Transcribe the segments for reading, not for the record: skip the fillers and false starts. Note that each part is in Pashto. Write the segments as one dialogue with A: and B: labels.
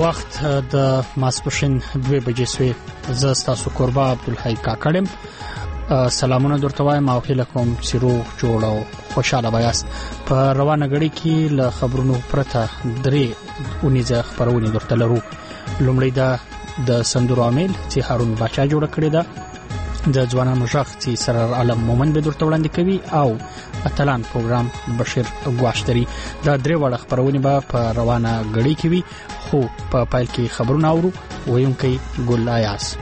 A: وخت د ماسپښین 2 بجې سوی. زه تاسو قربا عبدالحی کاکړم. سلامونه درته وایم او هیله کوم چې روغ جوړ او خوشاله وایاست. په روانه غړي کې له خبرونو پرته درې اونیزه خبرونه درته لرو. لومړی دا د سندرو عامل چې هارون باچا جوړ کړی دا د ځوانانو ژغ چې سرر عالم مومن به درته وړاندې کوي او اتلان پروګرام بشیر ګواشتري. دا درې وړ خبرونه به په روانه غړي کې وي، خو په پایل کې خبرونه اورو. ویونکي ګل آیاس.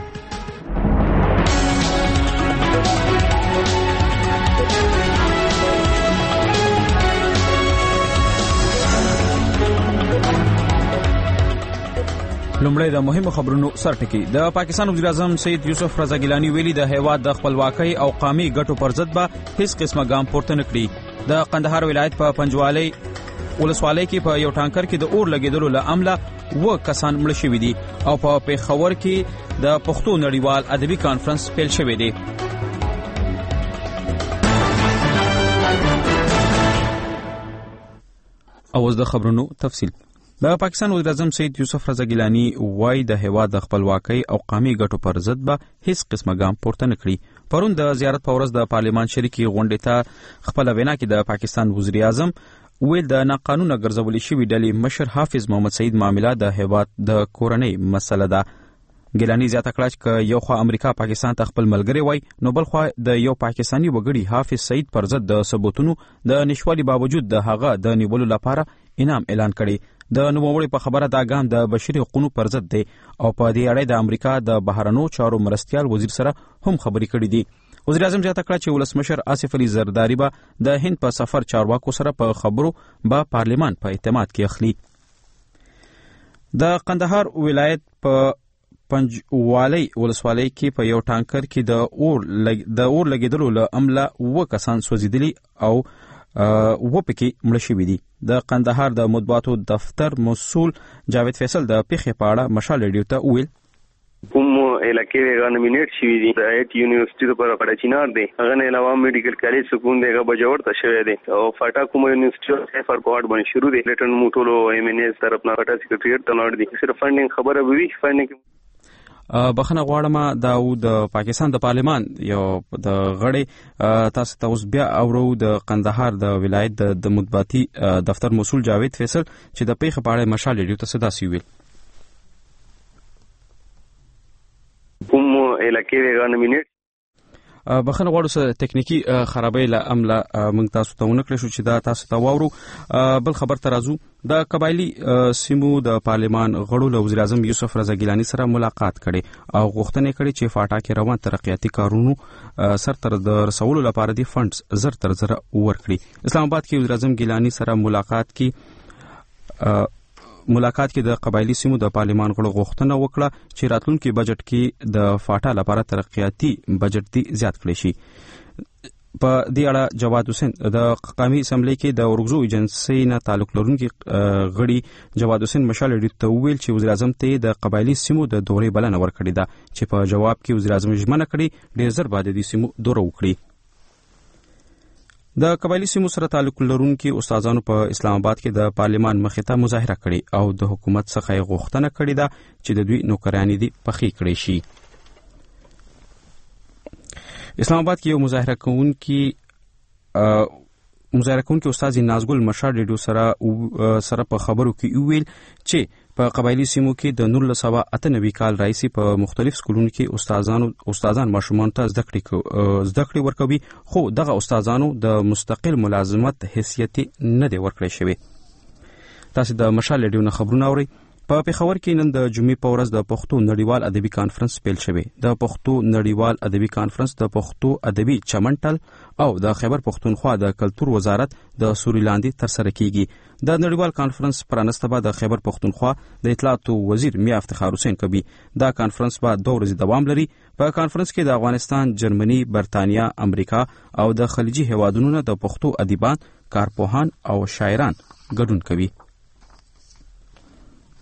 B: لومړی د مهمو خبرونو سرټکی. د پاکستان وزیر اعظم سید یوسف رضا ګیلانی ویلي د هیواد د خپلواکۍ او قومي ګټو پر ضد به هیڅ قسمه ګام پورته نه کړي. د قندهار ولایت په پنجوالي ولسوالۍ کې په یو ټانکر کې د اور لګیدلو له امله 2 کسان مړ شوي دي او په پیښور کې د پښتو نړیوال ادبي کانفرنس پیل شوی دی. اوس د خبرونو تفصیل. د پاکستان وزیر اعظم سید یوسف رضا ګیلانی وايي د هیواد د خپلواکۍ او قومي ګټو پر ضد به هیڅ قسمه ګام پورته نه کړي. پرون د زیارت په ورځ د پارلیمان شریکي غونډې ته خپل وینا کې د پاکستان وزیر اعظم ویل د ناقانونه ګرځولې شوې ډلې مشر حافظ محمد سعید معامله د هیواد د کورنۍ مسله ده. ګیلانی زیاته کړه چې یو خوا امریکا پاکستان ته خپل ملګری وای، نو بل خوا د یو پاکستانی وګړي حافظ سعید پر ضد د ثبوتونو د نشوالي باوجود د هغه د نیولو لپاره انعام اعلان کړي. د نوموړي په خبره دا ګام د بشري حقوقو پر ضد دی او په دې اړه د امریکا د بهرنیو چارو مرستیال وزیر سره هم خبرې کړې دي. وزیر اعظم زیاته کړه چې ولسمشر آصف علي زرداری به د هند په سفر چارواکو سره په خبرو به پارلیمان په اعتماد کې اخلي. د قندهار ولایت په پنجوالي ولسوالۍ کې په یو ټانکر کې د اور لګیدلو له امله 2 کسان سوځېدلي او 2 پکې مړه شوي دي. د قندهار د مطبوعاتو دفتر مسؤل جاوید فیصل د پیښې په اړه مشال ریډیو ته وویل
C: کوم علاقې غا نومینیټ شوي دي د ایت یونیورسيټي لپاره کډه چینار دی، هغه نه علاوه میډیکل کالج سکون دی، هغه بجوړ ته شوی دی او فاټا کوم یونیورسيټي فار کوارډ باندې شروع دی. لیټن موټولو ایم ان ایس طرف نه فاټا سیکریټریټ ته لاړ دي. صرف فندینګ خبره به وي. فندینګ
B: بخنه غواړم د پاکستان د پارلیمان یو د غړي تاسو ته اوس بیا اورو د قندهار د ولایت د مطبوعاتي دفتر مسؤل جاوید فیصل چې د پیښې په اړه مشال ریډیو ته صدا سی ویل
C: کوم علاقې غا نومینیټ
B: بخنه غواړو سره تکنیکی خرابۍ له امله موږ تاسو ته ونکړو چې دا تاسو ته واورو. بل خبر ته راځو. د قبایلی سیمو د پارلیمان غړو له وزیر اعظم یوسف رضا ګیلانی سره ملاقات کړي او غوښتنه کړې چې فاټا کې روان ترقیاتي کارونو سرتر د رسولو لپاره د فندز زر تر زر ورکړي. اسلام آباد کې وزیر اعظم ګیلانی سره ملاقات کې د قبایلی سیمو د پارلیمان غړو غوښتنه وکړه چې راتلونکي بجټ کې د فاټا لپاره ترقیاتي بجټ دی زیات کړي شي. په دې اړه جواد حسین د قومي اسمبلی کې د ورغزو ایجنسی نه تعلق لرونکي غړي جواد حسین مشال ریډیو ته ویل چې وزیر اعظم ته د قبایلی سیمو د دورې بلنه ورکړې ده چې په جواب کې وزیر اعظم ژمنه کړې ډېر زر بعد د سیمو دوره وکړي. د قبایلی سیمو سره تعلق لرونکي استادانو په اسلام آباد کې د پارلیمان مخې ته مظاهره کړې او د حکومت څخه یې غوښتنه کړې ده چې د دوی نوکرانې دي پخې کړې شي. اسلام آباد کې یو مظاهره کوونکی استاد نازګل مشال ریډیو سره په خبرو کې ویل چې په قبایلی سیمو کې د 1998 کال راځي په مختلف سکولونو کې استادان ماشومان ته زده کړې ورکوي، خو دغه استادانو د مستقل ملازمت حیثیت نه دی ورکړی شوی. تاسو د مشال ریډیو نه خبرونه اورئ. په پیښور کې نن د جمعې په ورځ د پښتو نړیوال ادبي کانفرنس پیل شوی. د پښتو نړیوال ادبي کانفرنس د پښتو ادبي چمنټل او د خیبر پښتونخوا د کلتور وزارت د سوري لاندې ترسره کیږي. د نړیوال کانفرنس پرانسته به د خیبر پښتونخوا د اطلاعاتو وزیر میا افتخار حسین کوي. دا کانفرنس به 2 ورځې دوام لري. په کانفرنس کې د افغانستان، جرمني، برتانیا، امریکا او د خلیجي هیوادونو د پښتو ادیبان، کارپوهان او شاعران ګډون کوي.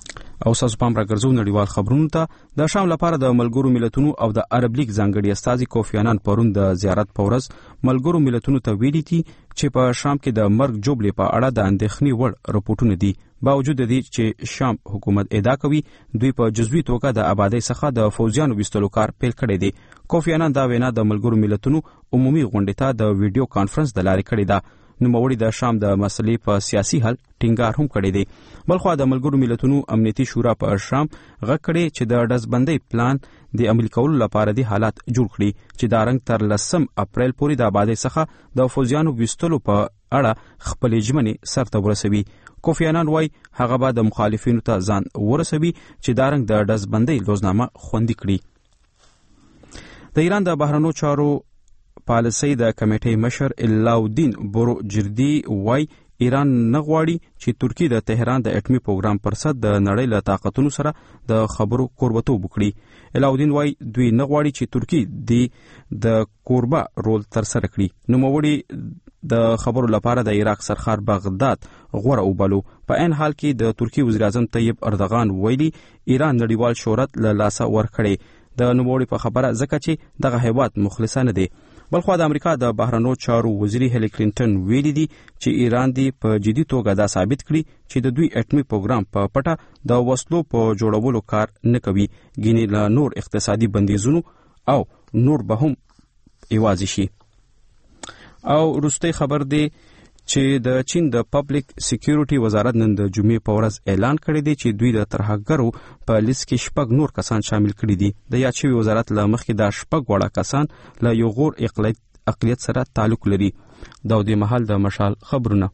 B: او تاسو پام راګرځو نړیوال خبرونو ته. د شام لپاره د ملګرو ملتونو او د عرب لیگ ځانګړي استازي کوفی عنان پرون د زیارت په ورځ ملګرو ملتونو ته ویلي دي چې په شام کې د مرګ جوړې په اړه د اندېښنې وړ رپورټونه دي. باوجود د دې چې شام حکومت ادعا کوي دوی په جزوي توګه د آبادی څخه د فوجیانو وستلو کار پیل کړی دی. کوفی عنان دا وینا د ملګرو ملتونو عمومي غونډې ته د ویډیو کانفرنس د لارې کړې ده. نوموړي د شام د مسلې په سیاسي حل ټینګار هم کړی دی. بلخو د ملګرو ملتونو امنیتي شورا په شام غږ کړی چې د ډزبندۍ پلان د عملي کولو لپاره د حالات جوړ کړي چې د رنګ تر 10 اپریل پورې د آبادی څخه د فوجیانو وستلو په اړه خپل ژمنې سرته ورسوي. کوفی عنان وايي هغه به د مخالفینو ته ځان ورسوي چې د رنګ د ډزبندۍ لوزنامه خوندي کړي. د ایران د بهرنیو چارو پالیسي د کمیټې مشر علاءالدین بروجردي وايي ایران نه غواړي چې ترکی د تهران د اټومي پروګرام پر ضد د نړۍ له طاقتونو سره د خبرو کوربتوب وکړي. علاءالدین وايي دوی نه غواړي چې ترکی د کوربه رول تر سره کړي. نوموړي د خبرو لپاره د عراق سرخار بغداد غوړه وبلو. په عین حال کې د ترکی وزیر اعظم طیب اردغان ویلي ایران نړیوال شهرت له لاسه ورکړي. د نوموړي په خبره ځکه چې دغه هیواد مخلصانه دی. بلخو د امریکا د بهرنیو چارو وزیر هیلی کلینټن ویلي دي چې ایران دی په جدي توګه دا ثابت کړي چې د دوی اټومي پروګرام په پټه د وسلو په جوړولو کار نه کوي. ګینې له نور اقتصادي بندیزونو او نور به هم ایوازي شي. او وروستی خبر دی چې د چین د پبلک سکیورټي وزارت نن د جمعې په ورځ اعلان کړی دی چې دوی د ترهګرو په لیست کې 6 نور کسان شامل کړي دي. د یاد شوي وزارت له مخکې دا 6 وړه کسان له یو غور اقلیت سره تعلق لري. دا د محل د مشال خبرونه.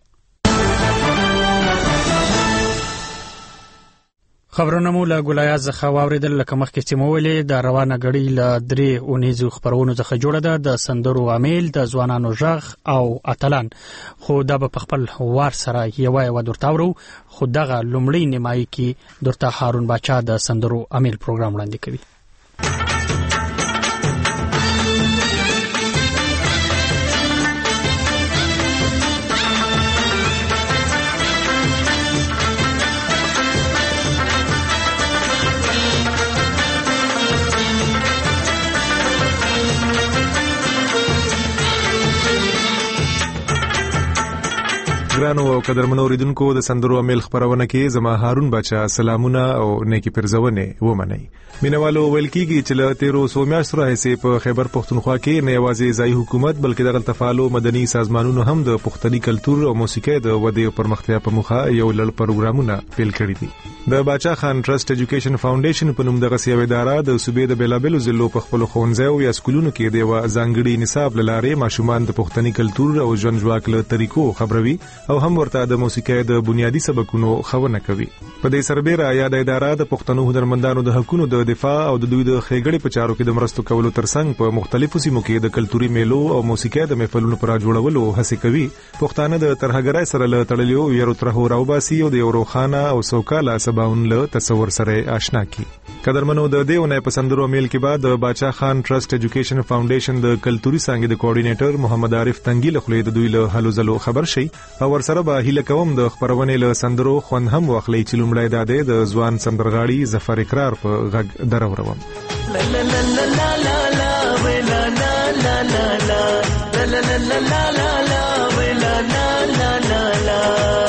A: خبرونه مو له ګولایات څخه واوریدل. لکه مخکې چې مو ویلې د روانه غړي له 3 اونیزو خبرونو څخه جوړه ده د سندرو عامل د ځوانانو ژغ او اتلان. خو دا په خپل وار سره یو درتاورو. خو دغه لومړی نیمایي کې درته هارون باچا د سندرو عامل پروګرام وړاندې کوي.
D: ګرانو او قدرمنو اوریدونکو د سندرو عامل خبرونه کې زما هارون بچا سلامونه او نیکی پرزونه ومنئ. مینوالو ویل کیږي چې له 1300 میاشتو راهیسې په خیبر پختونخوا کې نه یوازې ځای حکومت بلکې دغه تفعالو مدني سازمانونو هم د پښتني کلچر او موسیقي د ودې او پرمختیا په مخه یو لړ پروګرامونه پیل کړي دي. د باچا خان ټرست ایجوکیشن فاونډیشن په نوم دغه سیاوي اداره د صوبې د بیلابلو ضلعو په خپل ښوونځیو یا سکولونو کې د ځانګړي نصاب لاره ماشومان د پښتني کلچر او ژوند ژواک له طریقو خبروي او هم ورته د موسیقي د بنیادی سبقونو ښوونه کوي. په دې سربېره یاد اداره د پښتنو هنرمندانو د حقوقو د دفاع او د دوی د خېګړې په چارو کې د مرستو کولو ترڅنګ په مختلفو سیمو کې د کلتوري میلو او موسیقي د محفلونو پر جوړولو هڅه کوي. پښتانه د ترهګرۍ سره له تړلیو یو ترهو راوباسي او د یو روخانه او سوکاله سباون له تصور سره آشنا کی. قدرمنو د دیونه په سندرو میل کې بعد د باچا خان ټرست ایجوکیشن فاونډیشن د کلتوري څنګه د کوارډینیټر محمد عارف تنگی له خلې د دوی له هلو زلو خبر شي او ورسره به هیله کوم د خبرونه له سندرو خوند هم واخلي چې لومړی داده د ځوان سندرغاړي ظفر اقرار په غږ دروروم. لا لا لا لا لا لا ولا لا لا لا لا لا لا لا لا لا ولا لا لا لا لا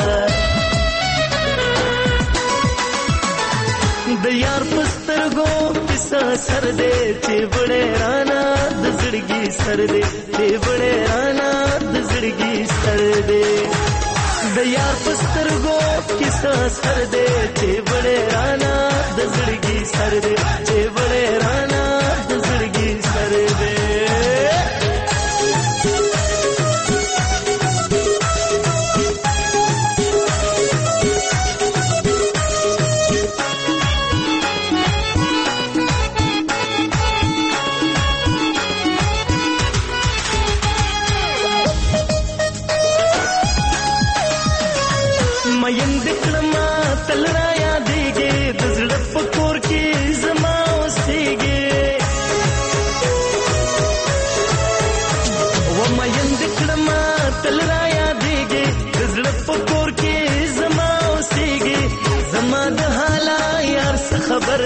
D: د یار پسترګو کیسه سر دې چې وړه رانا د زړګي سر دې چې وړه رانا د زړګي سر دې د یار پسترګو کیسه سر دې چې وړه رانا د زړګي سر دې چې وړه رانا د زړګي سر دې تل را یادېږي د زړه په کور کې زما اوسېږي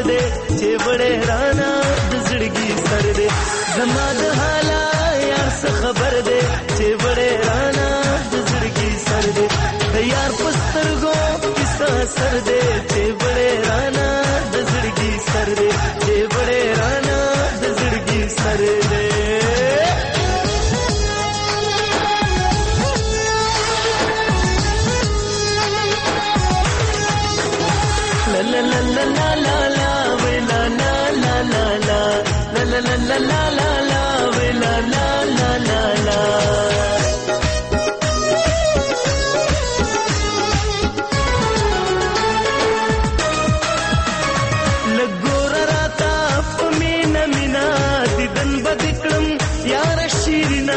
E: دے چې وړې رانا د زړګي سر دے زما د حالا یار څه خبر دے چې وړې رانا د زړګي سر دے د یار پسترګو کیسه سر دے چې وړې رانا د زړګي سر دے چې وړې رانا د زړګي سر دے la la la la la la we la la la la la la la la la la la la we la la la la la لګور راتا پمینا مینا دیدن بدکړم یار شیرینا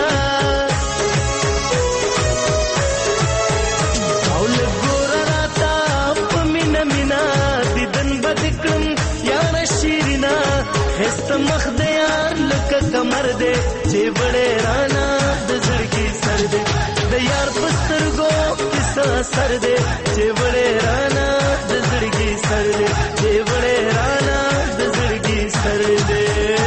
E: او لګور راتا پمینا مینا بدکړم یار شیرینا هست مخ د یار لکه کمر دے چې وړې رانا د زړګي سر دے د یار پسترګو کیسه سر دے چې وړې رانا د زړګي سر دے چې وړې رانا د زړګي سر دے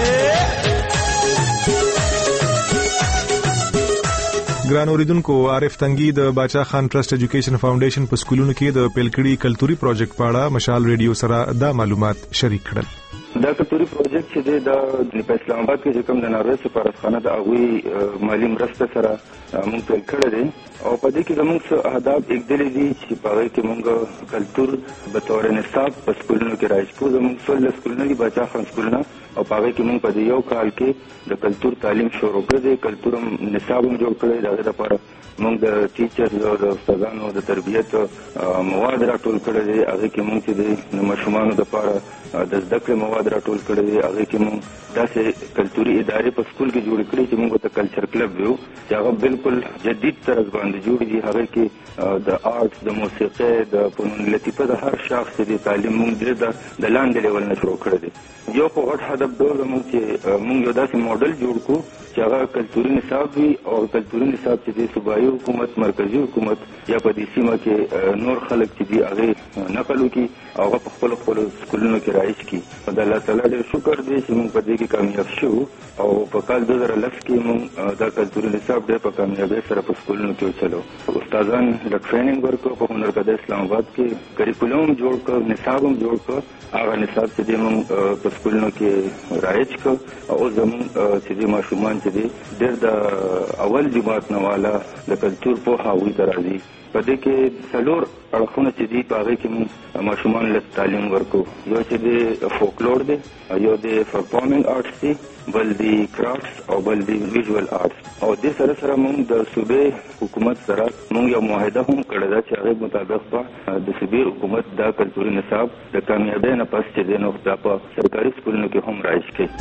D: ګران اوریدونکو عارف تنگی د باچا خان ټرست ایجوکیشن فاونډیشن په سکولونو کې د پیلکړي کلتوري پروجیکټ په اړه مشال ریډیو سره دا معلومات شریک کړل.
F: دا کلتوري پروجیکټ چې د اسلام آباد کې کوم د ناروې سفارتخانه د هغوی مالي مرسته سره موږ پیل کړی دی او په دې کې زموږ څه اهداف ایږدلي دي چې په هغې کې موږ کلتور به طور نصاب په سکولونو کې رایج کړو. زموږ 16 سکولونه دي باچا خان سکولونه او په هغې کې موږ په دې یو کال کې د کلتور تعلیم شروع کړی دی. کلتور نصاب هم جوړ کړی د هغې لپاره موږ د ټیچرز او د استادانو د تربیت مواد راټول کړی دی. هغې کې موږ چې د ماشومانو لپاره د زده کړې مواد راټول کړی دی. هغې کې موږ داسې کلتوري ادارې په سکول کې جوړې کړې چې موږ ورته کلچر کلب ویو چې هغه بالکل جدید طرز باندې جوړ دي. هغې کې د آرټس د موسیقۍ د فنون لطیفه د هر شاخص د تعلیم موږ ډېر د لاندې لیول نه شروع کړی دی. یو په غټ هدف ډول موږ چې موږ یو داسې موډل جوړ کړو چې هغه کلتوري نصاب وي او کلتوري نصاب چې د صوبایي حکومت مرکزي حکومت یا په دې سیمه کې نور خلک چې دي هغې نقل وکړي او هغه په خپلو سکولونو کې رایج کړي. د الله تعالی ډېر شکر دی چې موږ په دې کې کامیاب شوو او په کال 2010 کې موږ دا کلتوري نصاب ډېر په کامیابۍ سره په سکولونو کې وچلو. استادان د ټریننګ ورکړو په هنرګده اسلام آباد کې کریکولم جوړ کړ نصاب هم جوړ کړ. هغه نصاب چې دی موږ په سکولونو کې رایج کړ او زموږ چې دی ماشومان چې دی ډېر د اول جماعت نه والا د کلتور پوهه هغوی ته راځي. په دې کې 4 اړخونه چې دي په هغې کې موږ ماشومان له تعلیم ورکو. یو چې د فولکلور دی، یو د پرفارمنګ آرټس دی، بل د کرافټس او بل د ویژوال آرټس. او دې سره سره موږ د صوبې حکومت سره موږ یو معاهده هم کړې ده چې هغې مطابق به د صوبې حکومت دا کلتوري نصاب د کامیابۍ نه پس چې دی نو دا په سرکاري سکولونو کې هم رایج کړي.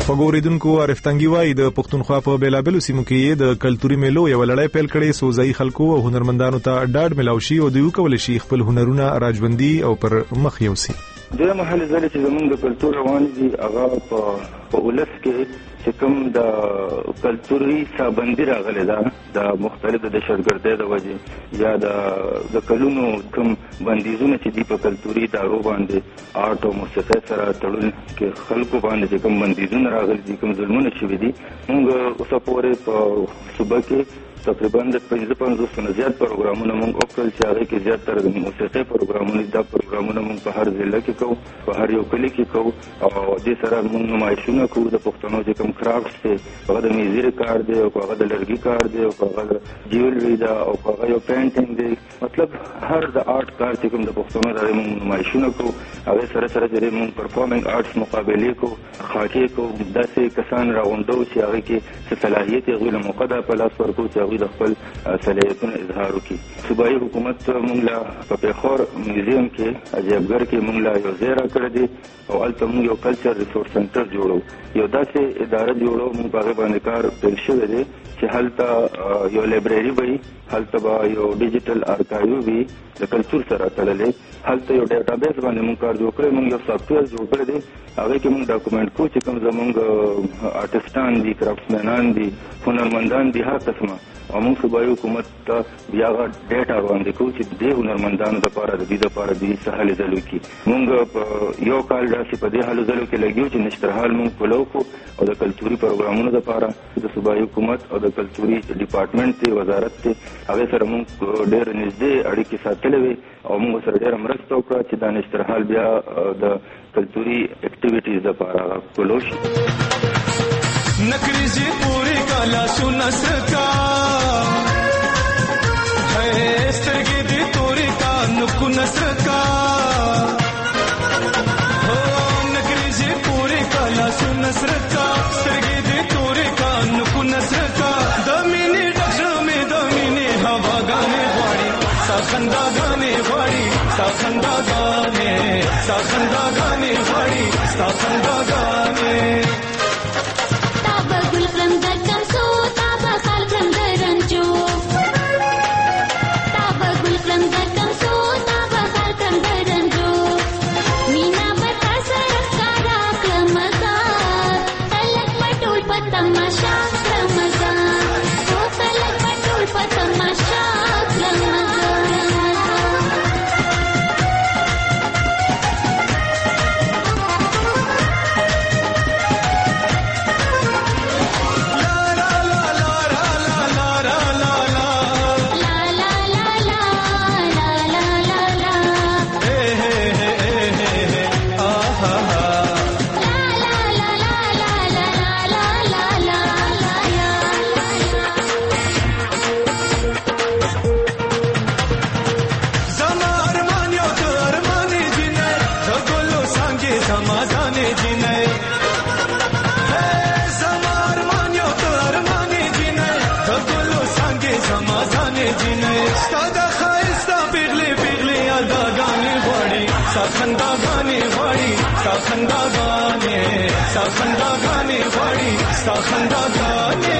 D: وګوریدونکو عارف تنګي وایي د پښتونخوا په بیلابلو سیمو کې د کلتوري میلو یو لړۍ پیل کړي سوزای خلکو او هنرمندانو ته ډاډ ملاوي شي او دوی کول شي خپل هنرونه راجوندي او پر مخ یوسي.
F: د محل ځل چې زمونږ د کلتور روان دي هغه په ولس کې چې کوم د کلتوري سابندي راغلي ده د مختلفو د شرګردۍ د وجې یا د کلونو کوم بندیزونه چې دي په کلتوري دارو باندې آرټ او موسیقۍ سره تړل کې خلکو باندې چې کوم بندیزونه راغلي دي کوم ظلمونه شوي دي موږ اوسه پورې په صوبه کې تقریبا د 55 نه زیات پروګرامونه موږ وکړل چې هغه کې زیاتره د موسیقۍ پروګرامونه دا پروګرامونه موږ په هر ضلع کې کوو په هر یو کلی کې کوو او د سره موږ نمایشونه کوو د پښتنو چې کوم کرافټس دي هغه د میزیر کار دی او هغه د لرګي کار دی او هغه د جیولري دا او هغه یو پینټینګ دی مطلب هر د آرټ کار چې کوم د پښتنو د موږ نمایشونه کوو هغه سره چې موږ پرفارمینګ آرټس مقابله کوو خاکي کوو داسې کسان راغونډو چې هغه کې صلاحیت یې له موقع په لاس ورکو چې د خپل صلاحیتونو اظهار وکړي. صوبایي حکومت موږ لا په پیښور میوزیم کې عجایبګر کې موږ لا یو ځای راکړی دی او هلته موږ یو کلچر ریسورس سنټر جوړو یو داسې اداره جوړو موږ په هغې باندې کار پیل شوی دی چې هلته یو لایبرري وي هلته به یو ډیجیټل ارکایو وي د کلچر سره تړلی هلته یو ډیټابیس باندې موږ کار جوړ کړی موږ یو سافټویر جوړ کړی دی هغې کې موږ ډاکومنټ کوو چې کوم زموږ آرټسټان دي کرافټسمینان دي هنرمندان دي هر قسمه او موږ صوبایي حکومت ته بیا هغه ډیټا وړاندې کوو چې د هنرمندانو دپاره د دوی دپاره د څه هلې ځلو کړي موږ په یو کال داسې په دې هلو ځلو کې لګیو چې نشترحال موږ فلو کړو او د کلتوري پروګرامونو دپاره د صوبایي حکومت او د کلتوري ډپارټمنټ دی وزارت دی هغې سره موږ ډېر نږدې اړیکې ساتلې وې او موږ سره ډېره مرسته وکړه چې دا نشترحال بیا د کلتوري اکټیویټیز دپاره فلو شي.
E: نکریزی پوری کالا سونا سکا ہے سترگی دی توری کا نکو نسکا نکریزی پوری کالا سونا سکا سترگی دی توری کا نکو نسکا دمینی ڈکشر میں دمینی ہوا گانے غواړي ساخندا گانے غواړي ساخندا گانے غواړي ساخندا گانے साखंदा गाने वाड़ी साखंदा गाने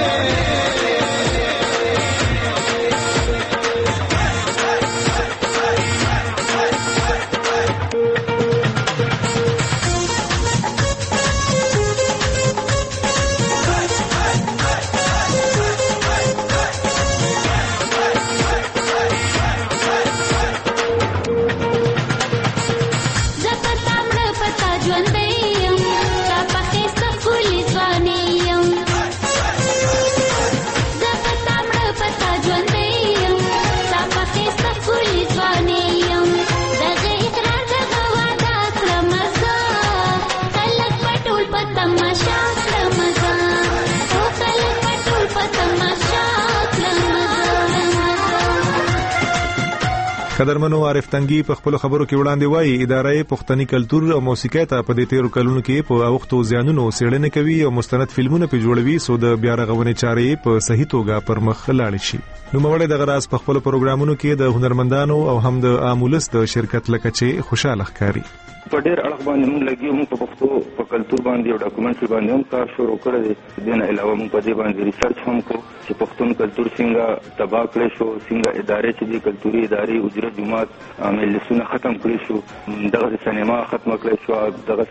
D: قدرمنو عارف تنگي په خپل خبرو کې وړاندې وایي ادارې پښتني کلچر او موسیقي ته په دې تیرو کلونو کې په وختو زیانونو سیړنه کوي او مستند فلمونه په جوړوي سو د بیا رغونې چارې په صحیح توګه پر مخ لاړ شي. نو موږ د غراس په خپل پروګرامونو کې د هنرمندانو او هم د عامولس د شرکت لکه چې خوشاله ښکاری.
F: په ډېر اړه باندې موږ لګیو، موږ په پښتو په کلچر باندې او ډاکومنټري باندې هم کار شروع کړی دی. دین علاوه موږ په دې باندې ریسرچ هم کو چې پښتون کلچر څنګه تباہ کړی شو، څنګه ادارې چې دي کلچري ادارې اجره جماعت مجلسونه ختم کړی شو، دغه سینما ختم کړی شو،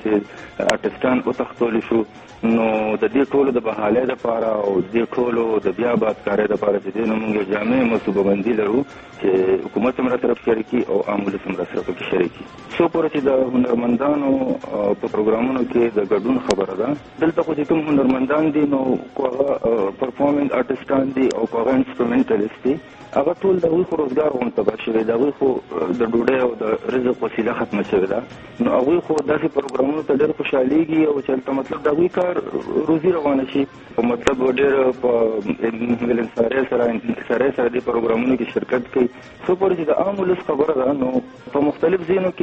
F: دغه آرټستان او تختول شو. نو د دې ټولو د بحالې لپاره او د دې ټولو د بیا بادکارۍ لپاره چې دین موږ جامع منصوبه بندي لرو چې حکومت هم سره شریکي او عامل هم سره پکې شریکي. سو پورې چې د هنرمندانو په پروګرامونو کې د ګډون خبره ده. دلته خو چې کوم هنرمندان دي نو هغه پرفورمینګ آرټستان دي او هغه انسټرومنټالیست دي، هغه ټول د هغوی خو روزګار غون تباه شوی، د هغوی خو د ډوډۍ او د رزق وسیله ختمه شوې ده. نو هغوی خو داسې پروګرامونو ته ډېر خوشحالېږي او چې هلته مطلب د هغوی کار روزي روانه شي، مطلب ډېر په انحصارۍ سره دې پروګرامونو کې شرکت کوي. څو پورې چې د عام ولس خبره ده نو په مختلف ځایونو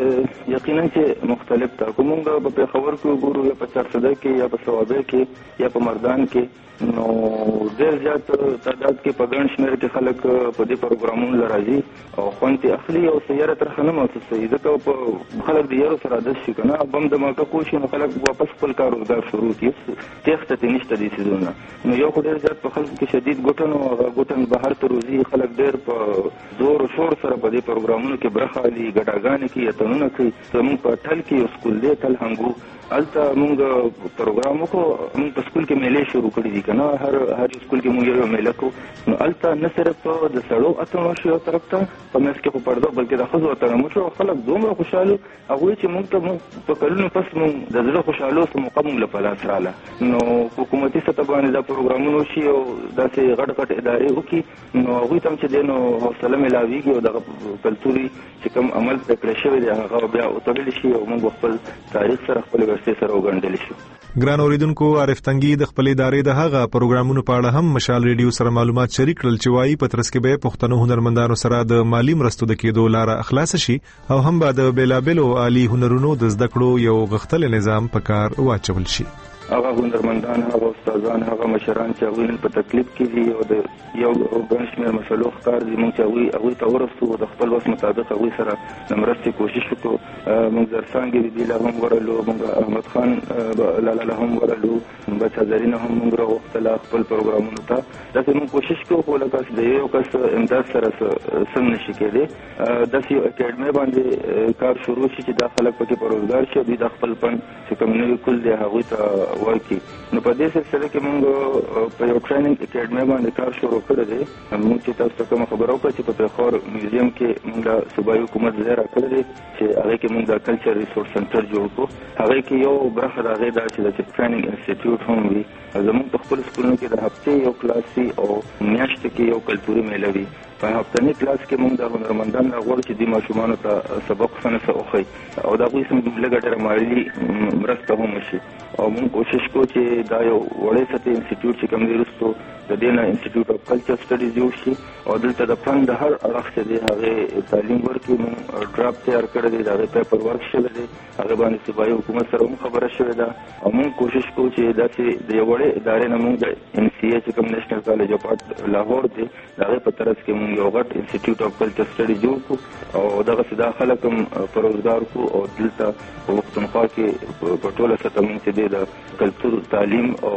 F: کې یقینا چې مختلف ده. که موږ په پېښور کې وګورو یا په چارسده کې یا په صوابۍ کې یا په مردان کې، نو ډېر زیات تعداد کې په ګڼ شمېر کې خلک په دې پروګرامونو له راځي او خوند یې اخلي او سیاره ترخه نه محسوسوي. ځکه په خلک د یارو سره عادت شي که نه، بم د ماکه کوشي نو خلک واپس خپل کار روزګار شروع کړي، تېښته ترې نشته دې څیزونه. نو یو خو ډېر زیات په خلکو کې شدید ګوټن او هغه ګوټن بهر ته روزي، خلک ډېر په زور و شور سره په دې پروګرامونو کې برخه اخلي، ګډاګانې کوي، اتنونه کوي. زموږ په ټل کې یو سکول دی تل هنګو، هلته موږ پروګرام وکړو. موږ په سکول کې میلې شروع کړي دي که نه، هر سکول کې موږ یو میله کوو. نو هلته نه صرف د سړو اتن وشو یو طرف ته په منځ کې خو پرده، بلکې د ښځو اتن وشو. خلک دومره خوشحاله هغوی چې موږ ته په کلونو پس موږ د زړه خوشحالو څه موقع موږ له په لاس راغله. نو حکومتي سطح باندې دا پروګرامونه وشي او داسې غټ غټ ادارې وکړي، نو هغوی ته هم چې دی نو حوصله میلاویږي او دغه کلتوري چې کوم عمل پرې کړی شوی دی هغه بیا وتړلی شي او موږ خپل تاریخ سره خپل ورثې سره وګنډلی شو.
D: ګران اوریدونکو، عارف تنگي د خپل ادارې د هغه پروګرامونو په اړه هم مشال ریډیو سره معلومات شریک کړل چې وايي په ترڅ کې به پښتنو هنرمندانو سره د مالی مرستو د کېدو لاره خلاص شي او هم به د بیلابلو عالی هنرونو د زده کړو یو غښتل نظام په کار واچول شي.
F: هغه هنرمندان، هغه استادان، هغه مشران چې هغوی نن په تکلیف کې دي او د یو ګڼ شمېر مسلو ښکار دي، موږ چې هغوی ته ورسو د خپل وس مطابق هغوی سره د مرستې کوشش وکړو. موږ زرڅانګې بیبي له هم ورلو، موږ احمد خان لالا له هم ورلو، بچه زرینه هم موږ راغوښتله خپل پروګرامونو ته. داسې موږ کوشش کوو خو لکه د یو کس امداد سره سم نشي کېدی. داسې یو اکیډمۍ باندې کار شروع شي چې دا خلک پکې په روزګار شي او دوی د خپل فن چې کوم نوي کل دی هغوی ته ورکړي. نو په دې سلسله کې موږ په یو ټریننګ اکیډمۍ باندې کار شروع کړی دی. موږ چې تاسو ته کومه خبره وکړه چې په پېښور میوزیم کې موږ د صوبایي حکومت ځای راکړی دی چې هغې کې موږ د کلچر ریسورس سنټر جوړ کړو. هغې کې یو برخه د هغې دا چې د ټریننګ انسټیټیوټ هم وي. زموږ په خپلو سکولونو کې د هفتې یو کلاس وي او میاشتې کې یو کلتوري میله وي. په هفتني کلاس کې موږ د هنرمندان راغواړو چې دې ماشومانو ته سبق څه نه څه وښیي او د هغوی سم لږه ډېره مالي مرسته هم وشي. او موږ کوشش کوو چې دا یو وړی سطحې انسټیټیوټ چې کوم دی وروستو د دې نه انسټیټیوټ اف کلچر سټډیز جوړ شي او دلته د فن د هر اړخ چې دی هغې تعلیم ورکړي. موږ ډراپ تیار کړی دی، د هغې پیپر ورک شوی دی، هغې باندې صوبایي حکومت سره هم خبره شوې ده. او موږ کوشش کوو چې داسې د یو وړې ادارې نه موږ د ایم سی اے چې کوم نیشنل کالج اف آرټ لاهور دی د هغې په طرز کې موږ یو غټ انسټیټیوټ اف کلچر سټډي جوړ کړو او دغسې دا خلک هم په روزګار کړو او دلته په پښتونخوا کې په ټوله سطحه موږ چې دی د کلتور تعلیم او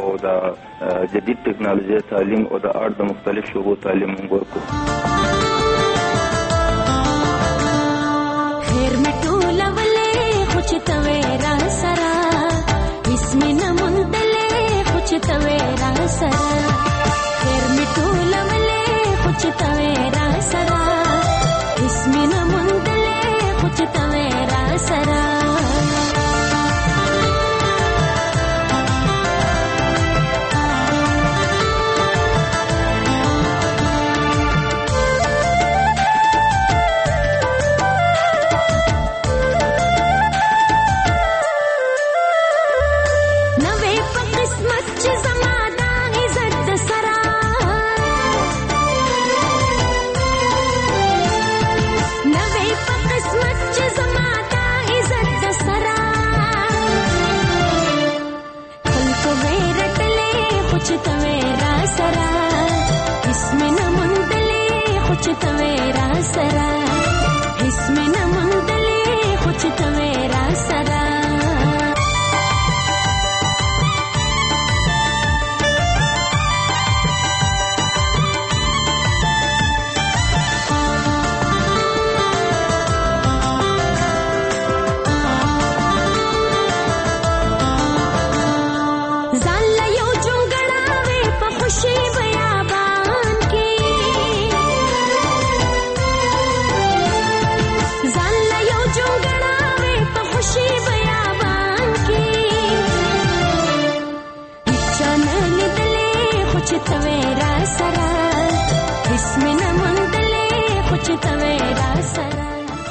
F: د جدید ټکنالوژۍ تعلیم او د آرټ د مختلف شعبو تعلیم موږ ورکړو.
G: خیر مې ټولولې خو چې ته وې را سره، هېڅ مې نه موندلې خو چې ته وې را سره. خیر مې ټولولې خو چې ته وې را سره، هېڅ مې نه موندلې خو چې ته وې را سره.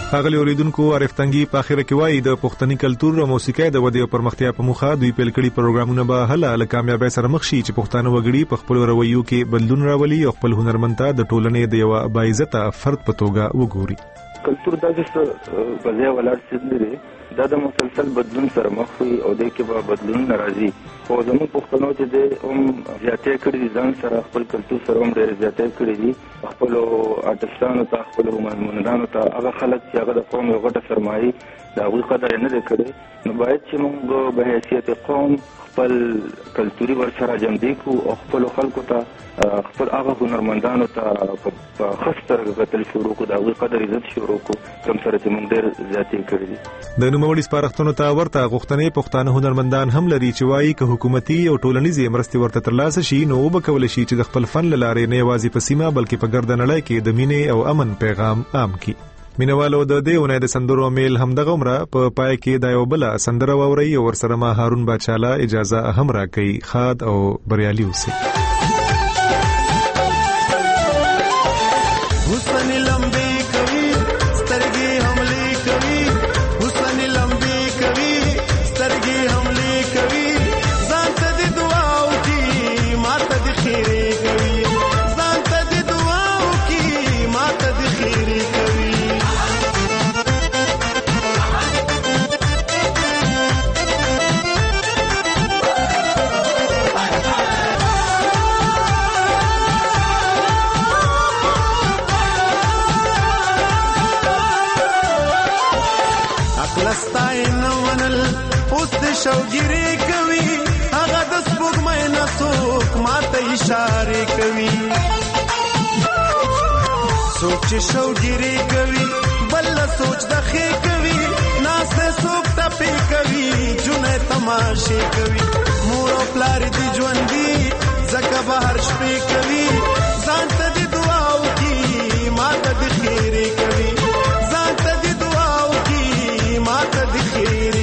D: هغه اوریدونکو عارف تنګي په اخر کې وایي د پښتني کلچر او موسیقۍ د ودې او پرمختیا په مخه دوی پیل کړي پروګرامونه به هله کامیابی سره مخ شي چې پښتانه وګړي په خپل رویو کې بدلون راولي او خپل هنرمندتا د ټولنې د یو باعزته فرد په توګه وګوري.
F: کلچر د بځای ولر څه دی د مسلسل بدلون سره مخ وي او د کې به بدلون ناراضي او زموږ پښتنو چې د زیاتې کړي ځان سره خپل کلچر سره هم ډېر زیاتې کړي دي خپل آرټستانو ته خپل هنرمندانو ته هغه خلک چې هغه د قوم یو غټه سرمایي د هغوی قدر نه دی کړی نو باید چې موږ به حیثیت قوم خپل کلتوري ورسره جمع کو او خپل خلکو ته خپل هغه هنرمندانو ته په خستر غتل شروع کو د هغوی قدر عزت شروع کو کوم سره چې موږ ډېر زیاتې کړي دي.
D: د نوموړي سپارښتنو ته ورته غوښتنې پښتانه هنرمندان هم لري چې وایي که حکومتي او ټولنیزې مرستې ورته ترلاسه شي نو وبکول شي چې د خپل فن لاره نه یوازې په سیمه بلکې په ګرد نړۍ کې د مینې او امن پیغام عام کړي. مینوالو د دې ونې د سندرو میل همدغه عمره په پای کې د یو بل سندره ووري او ورسره ما هارون باچاله اجازه هم راکړي. خاد او بریالي اوسئ.
E: حسن لمبي کوي سترګې حملې کوي حسن لمبي کوي سترګې حملې کوي ځان ته د دعا وکي ماته د خیرې کوي ځان ته د دعا وکي ماته د خیرې کوي. لستای نو ونل اوس د شوګری کوي هغه د سپوږمۍ نه څوک ماته اشاره کوي څوک چې شوګری کوي بل سوچ د خې کوي ناس څوک تپې کوي جنې تماشې کوي مور او پلار دي ژوندۍ زکه بهر شپې کوي ځان ته د دعا وکي ماته د خیرې کوي ځان ته د دعا وکي ماته د خیرې.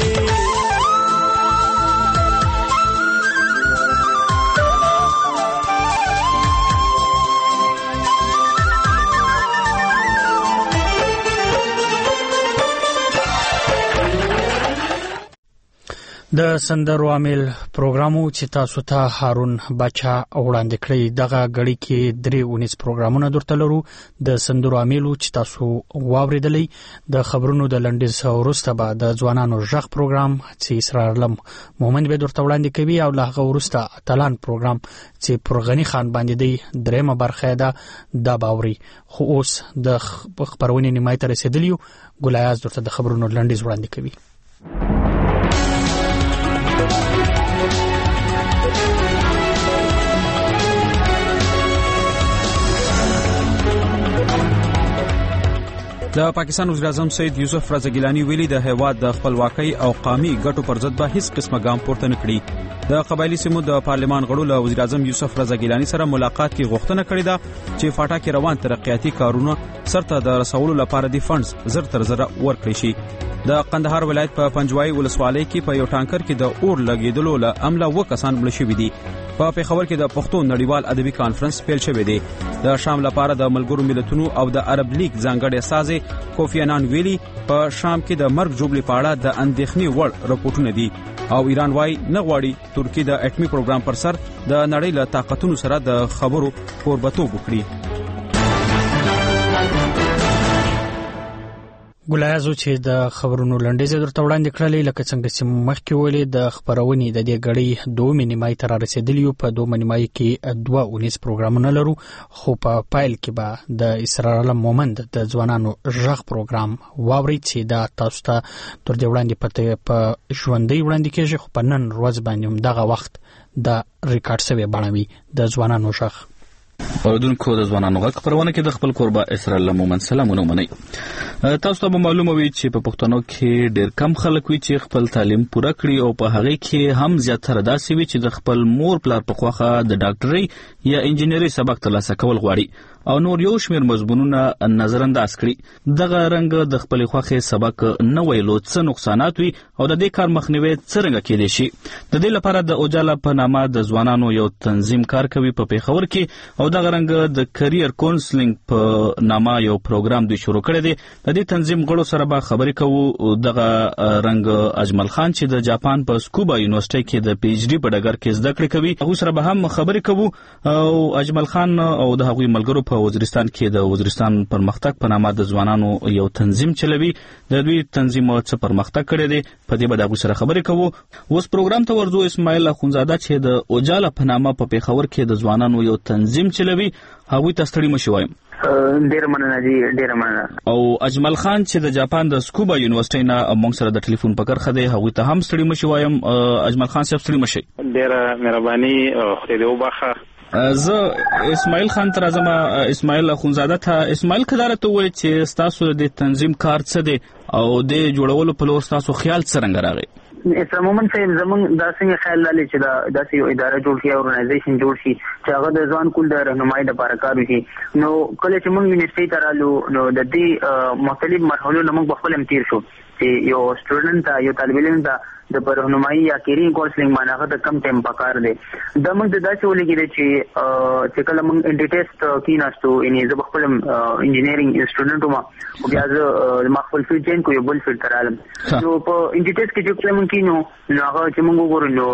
A: د سندرو عامل پروګرامو چې تاسو ته هارون باچا وړاندې کړی دغه غړي کې 3 پروګرامونه درته لرو. د سندرو عاملو چې تاسو واوریدلی د خبرونو د لنډیز وروسته به د ځوانانو ژغ پروګرام چې اسرار علم مومند به درته وړاندې کوي او له هغه وروسته اتلان پروګرام چې پرغنی خان باندې دی درېمه برخه ده د باوري. خو اوس د خبرونې نیمای ته رسیدلیو. ګلایاز درته د خبرونو لنډیز وړاندې کوي.
B: د پاکستان وزیر اعظم سید یوسف رضا ګیلانی ویلي د هیواد د خپلواکۍ او قومي ګټو پر ضد به هیڅ قسمه ګام پورته نه کړي. د قبایلی سیمو د پارلمان غړو له وزیر اعظم یوسف رضا ګیلانی سره ملاقات کې غوښتنه کړې ده چې فاټا کې روان ترقیاتي کارونه سرته د رسولو لپاره د فندز زر تر زر ورکړي شي. د قندهار ولایت په پنجوای ولسوالۍ کې په یو ټانکر کې د اور لګیدلو له عمله 2 کسان مړه شوي دي. په پیښور کې د پښتو نړیوال ادبي کانفرنس پیل شوی دی. د شام لپاره د ملګرو ملتونو او د عرب لیگ ځانګړی ساز کوفی انان ویلي په شام کې د مرګ جوړې په اړه د اندېښنې وړ راپورټونه دي او ایران وايي نه غواړي ترکیه د اټومي پروګرام پر سر د نړۍ له طاقتونو سره د خبرو کوربتوب وکړي.
A: ګلایازو چې د خبرونو لنډیز درته وړاندې کړلې لکه څنګه چې مخکې ویلې د خبرونې د دې غړي 2 نیمای تر رسیدلیو. په 2 نیمای کې 2 پروګرامونه لرو خو په پایل کې به د اسرار علم مومند د ځوانانو ژغ پروګرام واوري چې دا تاسو ته تر دې وړاندې په ژوندۍ وړاندې کېږي خو په نن ورځ باندې دغه وخت د ریکارډ شوی بڼوي د ځوانانو ژغ.
H: اوردونکو د ځوانانو غږ خبرونه کې د خپل قربا اسرار الله مومند سلامونه منئ. تاسو ته معلومه وي چې په پښتنو کې ډېر کم خلک وي چې خپل تعلیم پوره کړي او په هغه کې هم زیاتره داسې وي چې د خپل مور پلار په خواخه د ډاکټرۍ یا انجینرۍ سبق ترلاسه کول غواړي او نور یو شمېر مضمونونه نظر انداز کړي. دغه رنګ د خپل خوخه سبق نه ویلو څه نقصانات وي او د دې کار مخنیوي څرنګه کېدای شي. د دې لپاره د اوجالا په نامه د ځوانانو یو تنظیم کار کوي په پیښور کې او دغه رنګ د کرییر کونسلینګ په نامه یو پروګرام دوی شروع کړی دی. د دې تنظیم غړو سره به خبرې کوو. دغه رنګ اجمل خان چې د جاپان په سکوبا یونیورسيټي کې د پی ایچ ډي په ډګر کې زده کړې کوي هغه سره به هم خبرې کوو. او اجمل خان او د هغوی ملګرو په وزیرستان کې د وزیرستان پرمختګ په نامه د ځوانانو یو تنظیم چلوي. د دوی تنظیم څه پرمختګ کړی دی په دې به د هغوی سره خبرې کوو. اوس پروګرام ته ورځو. اسماعیل اخونزاده چې د اوجالا په نامه په پیښور کې د ځوانانو یو تنظیم چلوي هغوی ته ستړي مه شئ وایم.
I: ډېر مننه جی، ډېر مننه.
H: او اجمل خان چې د جاپان د سکوبا یونیورسيټي نه موږ سره د ټلیفون په کرخه دی هغوی ته هم ستړي مه شئ وایم. اجمل خان صاحب ستړي مه شئ.
J: ډېره مهرباني، خدای دې وبخښه.
H: زه اسماعیل خان ته راځم. اسماعیل اخونزاده ته. اسماعیل کداره ته وایي چې ستاسو د تنظیم کار څه دی او د جوړولو په لور ستاسو خیال څرنګه راغی؟
I: اسلامومن صاحب زمونږ دا څنګه خیال لري چې دا داسې یو اداره جوړ شي، اورګنایزیشن جوړ شي چې هغه د ځوان کول د رهنمایي لپاره کار وکړي. نو کله چې موږ یونیورسيټي ته رالو نو د دې مختلف مرحلو نه موږ خپل هم تیر شو چې یو سټوډنټ ته، یو طالب علم ته د رهنمایي یا کیرینګ کونسلینګ باندې هغه د کم ټایم پکار دی. دا موږ د داسې ولګېده چې کله موږ انټي ټیسټ کېناستو، یعنې زه خپل انجینیرینګ سټوډنټ وم او بیا زه ما خپل فیلډ چینج کړو، یو بل فیلډ ته رالم. نو په انټي ټیسټ کې چې کله موږ کېنو نو هغه چې موږ وګورو نو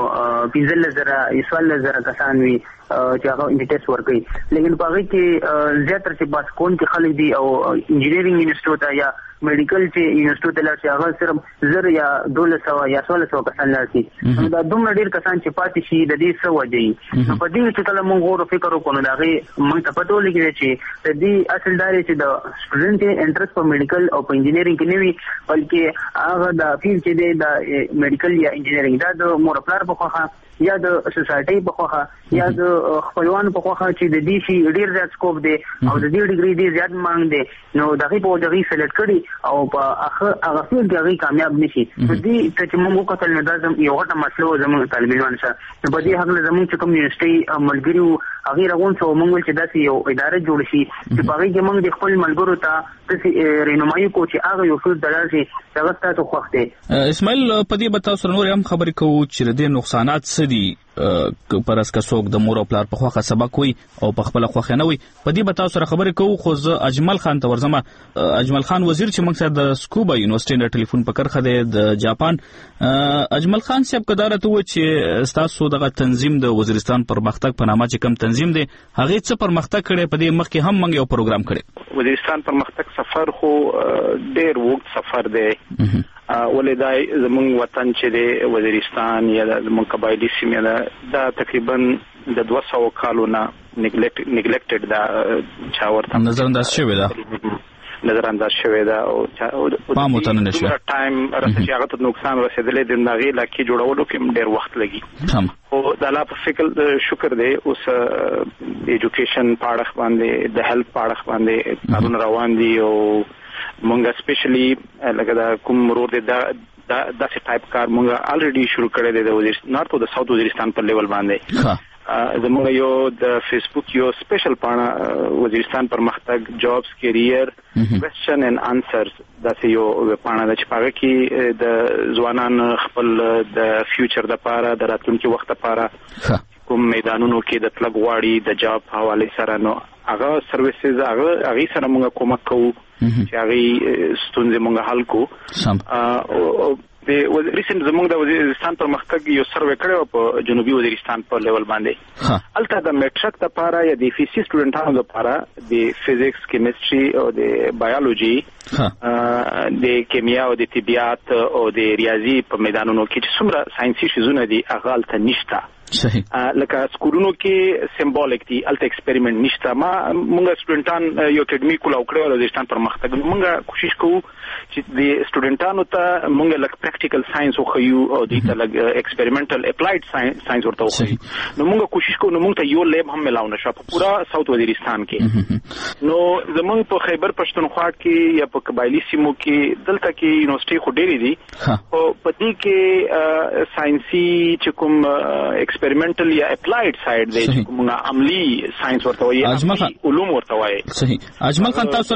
I: 15,000 کسان وي چې هغه انټي ټیسټ ورکوي. لیکن په هغې کې زیاتره چې پاس کوونکي خلک دي او انجینیرینګ یونیورسيټو ته یا میډیکل چې یونیورسيټو ته لاړ شي هغه صرف 1000 یا 1200 یا 1600 کسان لاړ شي. دا دومره ډېر کسان چې پاتې شي د دې څه وجه وي. نو په دې چې کله موږ غور فکر وکړو نو د هغې موږ ته پته ولګېده چې د دې اصل دا دی چې د سټوډنټ انټرست په میډیکل او په انجینیرینګ کې نه وي، بلکې هغه د فیلډ چې دی د میډیکل یا انجینیرینګ دا د مور پلار په خوښه یا د سوسایټي په خوښه یا د خپلوان په خوښه چې د دې شي ډېر زیات سکوپ دی او د دې ډیګري ډېر زیات مانګ دی، نو د هغې په وجه هغې سلیکټ کړي او په هغه فیلډ کې هغې کامیاب نه شي. نو دې ته چې موږ وکتل نو دا یو غټه مسله وه زموږ طالب علمانو سره. نو په دې هکله زموږ چې کوم یونیورسيټي ملګري وو هغې راغونډ شو او موږ ویل چې داسې یو اداره جوړه شي چې په هغې کې موږ د خپل ملګرو ته داسې رهنمایي کوو چې هغه یو فیلډ ته لاړ شي چې هغه ستاسو خوښ دی.
H: اسماعیل په دې به تاسو سره نورې هم خبرې کوو چې د دې نقصانات څه دي پر اسکه څوک د مور او پلار په خوښه سبق وي او په خپله خوښه نه وي. په دې به تاسو سره خبرې کوو. خو زه اجمل خان ته ورځم. اجمل خان وزیر چې موږ سره د سکوبا یونیورسيټي نه ټلیفون په کرخه دی د جاپان. اجمل خان صاحب کداره ته وایي چې ستاسو دغه تنظیم د وزیرستان پرمختګ په نامه چې کوم تنظیم دی هغې څه پرمختګ کړی؟ په دې مخکې هم موږ یو پروګرام کړی.
J: وزیرستان پرمختګ سفر خو ډېر اوږد سفر دی. ولې دا زموږ وطن چې دی وزیرستان یا زموږ قبایلي سیمې ده دا تقریبا د 200 کالو نه نیګلیکټډ ده، چا ورته
H: نظرانداز شوې ده
J: او
H: پام ورته نه شوی.
J: ټایم راځي چې هغه ته نقصان رسېدلی د هغې علاقې جوړولو کې ډېر وخت لګي. خو د الله په فکر شکر دی اوس د ایجوکیشن په اړخ باندې د هیلث په اړخ باندې کارونه روان دي او مونږ سپیشلی لکه دا کوم ورور دی داسې ټایپ کار مونږ الریډي شروع کړی دی د وزیرستان نارت او د ساوث وزیرستان په لیول باندې. زموږ یو د فیسبوک یو سپیشل پاڼه وزیرستان پرمختګ جابس کیریر کوېسچن اینڈ آنسرز داسې یو پاڼه ده چې په هغه کې د ځوانان خپل د فیوچر دپاره د راتلونکي وخت دپاره کوم میدانونو کې د تلګ غواړي د جاب حواله سره نو هغه سرویسز هغې سره موږ کومک کوو چې هغې ستونزې موږ حل کوو. د ریسنټ زموږ د وزیرستان پرمختګ یو سروې کړی و په جنوبي وزیرستان په لیول باندې. هلته د میټرک دپاره یا د FEC سټوډنټانو دپاره د فزیکس، کیمستري او د بایولوژي، د کیمیا او د طبیعت او د ریاضي په میدانونو کې چې څومره ساینسي شیزونه دي هغه هلته نشته. لکه سکولونو کې سمبولیک دي، هلته ایکسپریمنټ نشته. موږ سټوډنټان یو اکیډمي کولاو کړی و د وزیرستان پرمختګ. موږ کوشش کوو چې د سټوډنټانو ته موږ لږ پریکټیکل ساينس وښیو او دوی ته لږ ایکسپریمنټل اپلایډ ساينس ورته وښیو. نو موږ کوشش کوو نو موږ ته یو لیب هم ملاو نشو په پورا ساوث وزیرستان کې. نو زموږ په خیبر پښتونخوا کې یا په قبایلي سیمو کې دلته کې یونیورسيټي خو ډېرې دي او په دې کې ساينسي چې کوم ایکسپریمنټل یا اپلایډ سایډ دی چې موږ عملی ساينس ورته وایي علوم ورته وایي.
H: صحیح. اجمل خان تاسو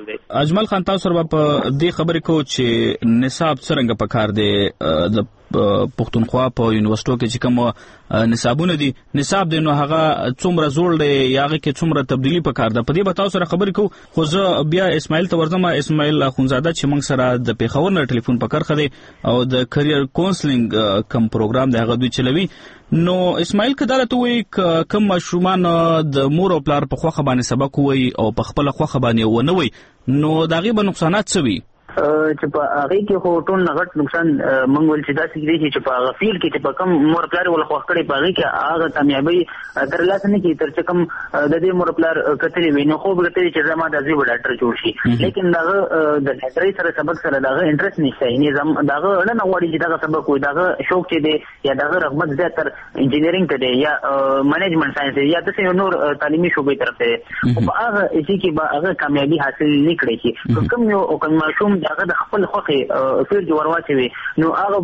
H: سره په دې خبرې کو چې نصاب څنګه پکار دی د پښتونخوا په یونیورسيټو کې چې کوم نصابونه دي نصاب دی نو هغه څومره زوړ دی یا هغه کې څومره تبدیلی پکار ده. په دې به تاسو سره خبرې کو خو زه بیا اسماعیل ته ورځم. اسماعیل اخونزاده چې موږ سره د پیښور نه ټلیفون پکړ خدي او د کرییر کونسلینګ کم پروګرام دی هغه دوی چلوي. نو اسماعیل کداله ته وي کوم مشرومان د مور او پلار په خوخه باندې سبق وي او په خپل خوخه باندې ونه وي نو داغي به نقصانات څه وي
I: چې په هغه کې خو ټول نغټ نقصان منګول چې داسې دي چې په هغه فیل کې چې په کم مور پلار ول خو کړي په هغه کې هغه کامیابی تر لاسه نه کی تر څه کم د دې مور پلار کتلې وینو خو به کتلې چې زما د ازي ډاکټر جوړ شي لیکن داغه د ډاکټري سره سبق سره داغه انټرست نشته نظام داغه نه وړي چې داغه سبق وي داغه شوق چې دی یا داغه رغبت زیاتر انجینرینګ ته دی یا منیجمنت ساينس یا د نور تعلیمي شوبې طرف ته او هغه چې کې به هغه کامیابی حاصل نه کړي شي کوم یو او کوم ماشوم هغه د خپل خوخه فیر جو ورواچوي نو هغه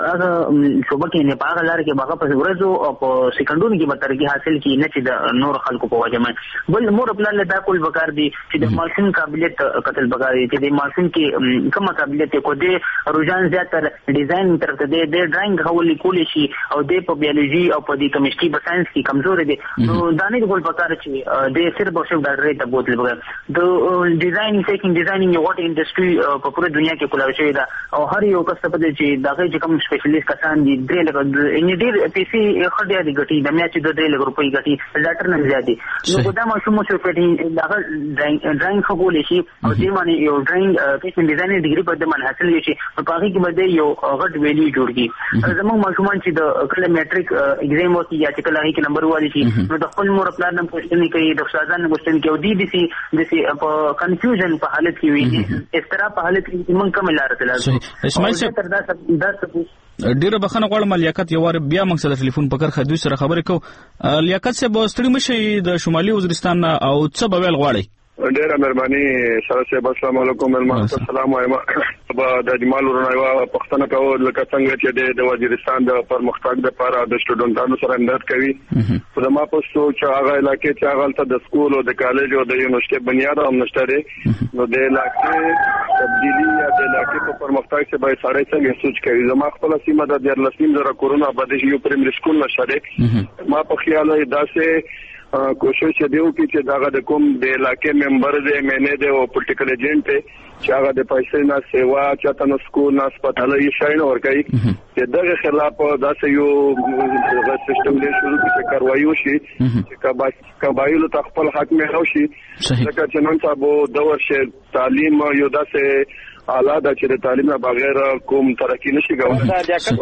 I: شوبه کې نه پاغه لار کې هغه په ورځو او په سکندونو کې به ترقی حاصل کی نه چې د نور خلکو په وجه بل مور خپل له دا کول وکړ دي چې د ماشوم قابلیت قتل وکړ دي چې د ماشوم کې کومه قابلیت کو دي رجحان زیاتر ډیزاین طرف ته د ډراینګ حواله کول شي او د په بیولوژي او په د کیمستري په ساينس کې کمزور دي نو دانې کول وکړ چې د صرف او صرف ډاکټري ته بوتل وکړ د ډیزاینینګ یو واټ انډستری په پوره دنیا کې کولاو شوی دا او هر یو کس په دې چې دغه کوم سپیشلیست کسان دي درې لګ ان ډیر پیسې خډیا دي ګټي د میاچ د درې لګ روپۍ ګټي ډاکټر نه زیاتي نو دا ماشوم چې په دې دغه ډراینګ خو کولې شي او دې باندې یو ډراینګ فیشن ډیزاینر ډیګري په دې باندې حاصل شي په هغه کې باندې یو غټ ویلیو جوړږي زموږ ماشومان چې د کله میټریک ایگزام وکړي یا چې کله هغه کې نمبر والی شي نو د خپل مور خپل نم کوېشن کوي د استادانو کوېشن کوي او دې په کنفیوژن په حالت کې وي اس طرح په حالت کې موږ کوم لار ته لاړو.
H: اسماعیل صاحب ډیره بخښنه غواړم لیاقت یو وار بیا موږ سره ټلیفون پکړ خدوی سره خبرې کوو. لیاقت صاحب ستړي مشي د شمالي وزیرستان او څه به ویل غواړي؟
K: ډیره مهرباني سره صاحب السلام علیکم السلام علیکم د جمال ورنایوا پښتنه کو لکه څنګه چې د وزیرستان د پرمختګ لپاره د سټوډنټانو سره مدد کوي په ما پښتو چې هغه علاقې چې هغه ته د سکول او د کالج او د یونیورسيټي بنیاد هم نشته نو د علاقې تبدیلی یا د علاقې په پرمختګ څخه به سړی څنګه سوچ کوي زما خپل سیمه د 13 کورونا باندې یو پرایمري سکول نشته ما په خیال داسې کوشش دیو چې داغه د کوم د علاقې ممبر دې مینه دې او پولیټیکل ایجنټ چې هغه د پیسې نه سیوا چاته نو سکول نه هسپتال یې شاین ورکړي چې دغه خلاف داسې یو سیستم دې شروع کړي کاروایي شي چې قبایلو ته خپل حق مې راوشي ځکه چې نن سبا د ورشه تعلیم یو داسې اعلی د چې د تعلیم نه بغیر کوم ترقی نشي کولی.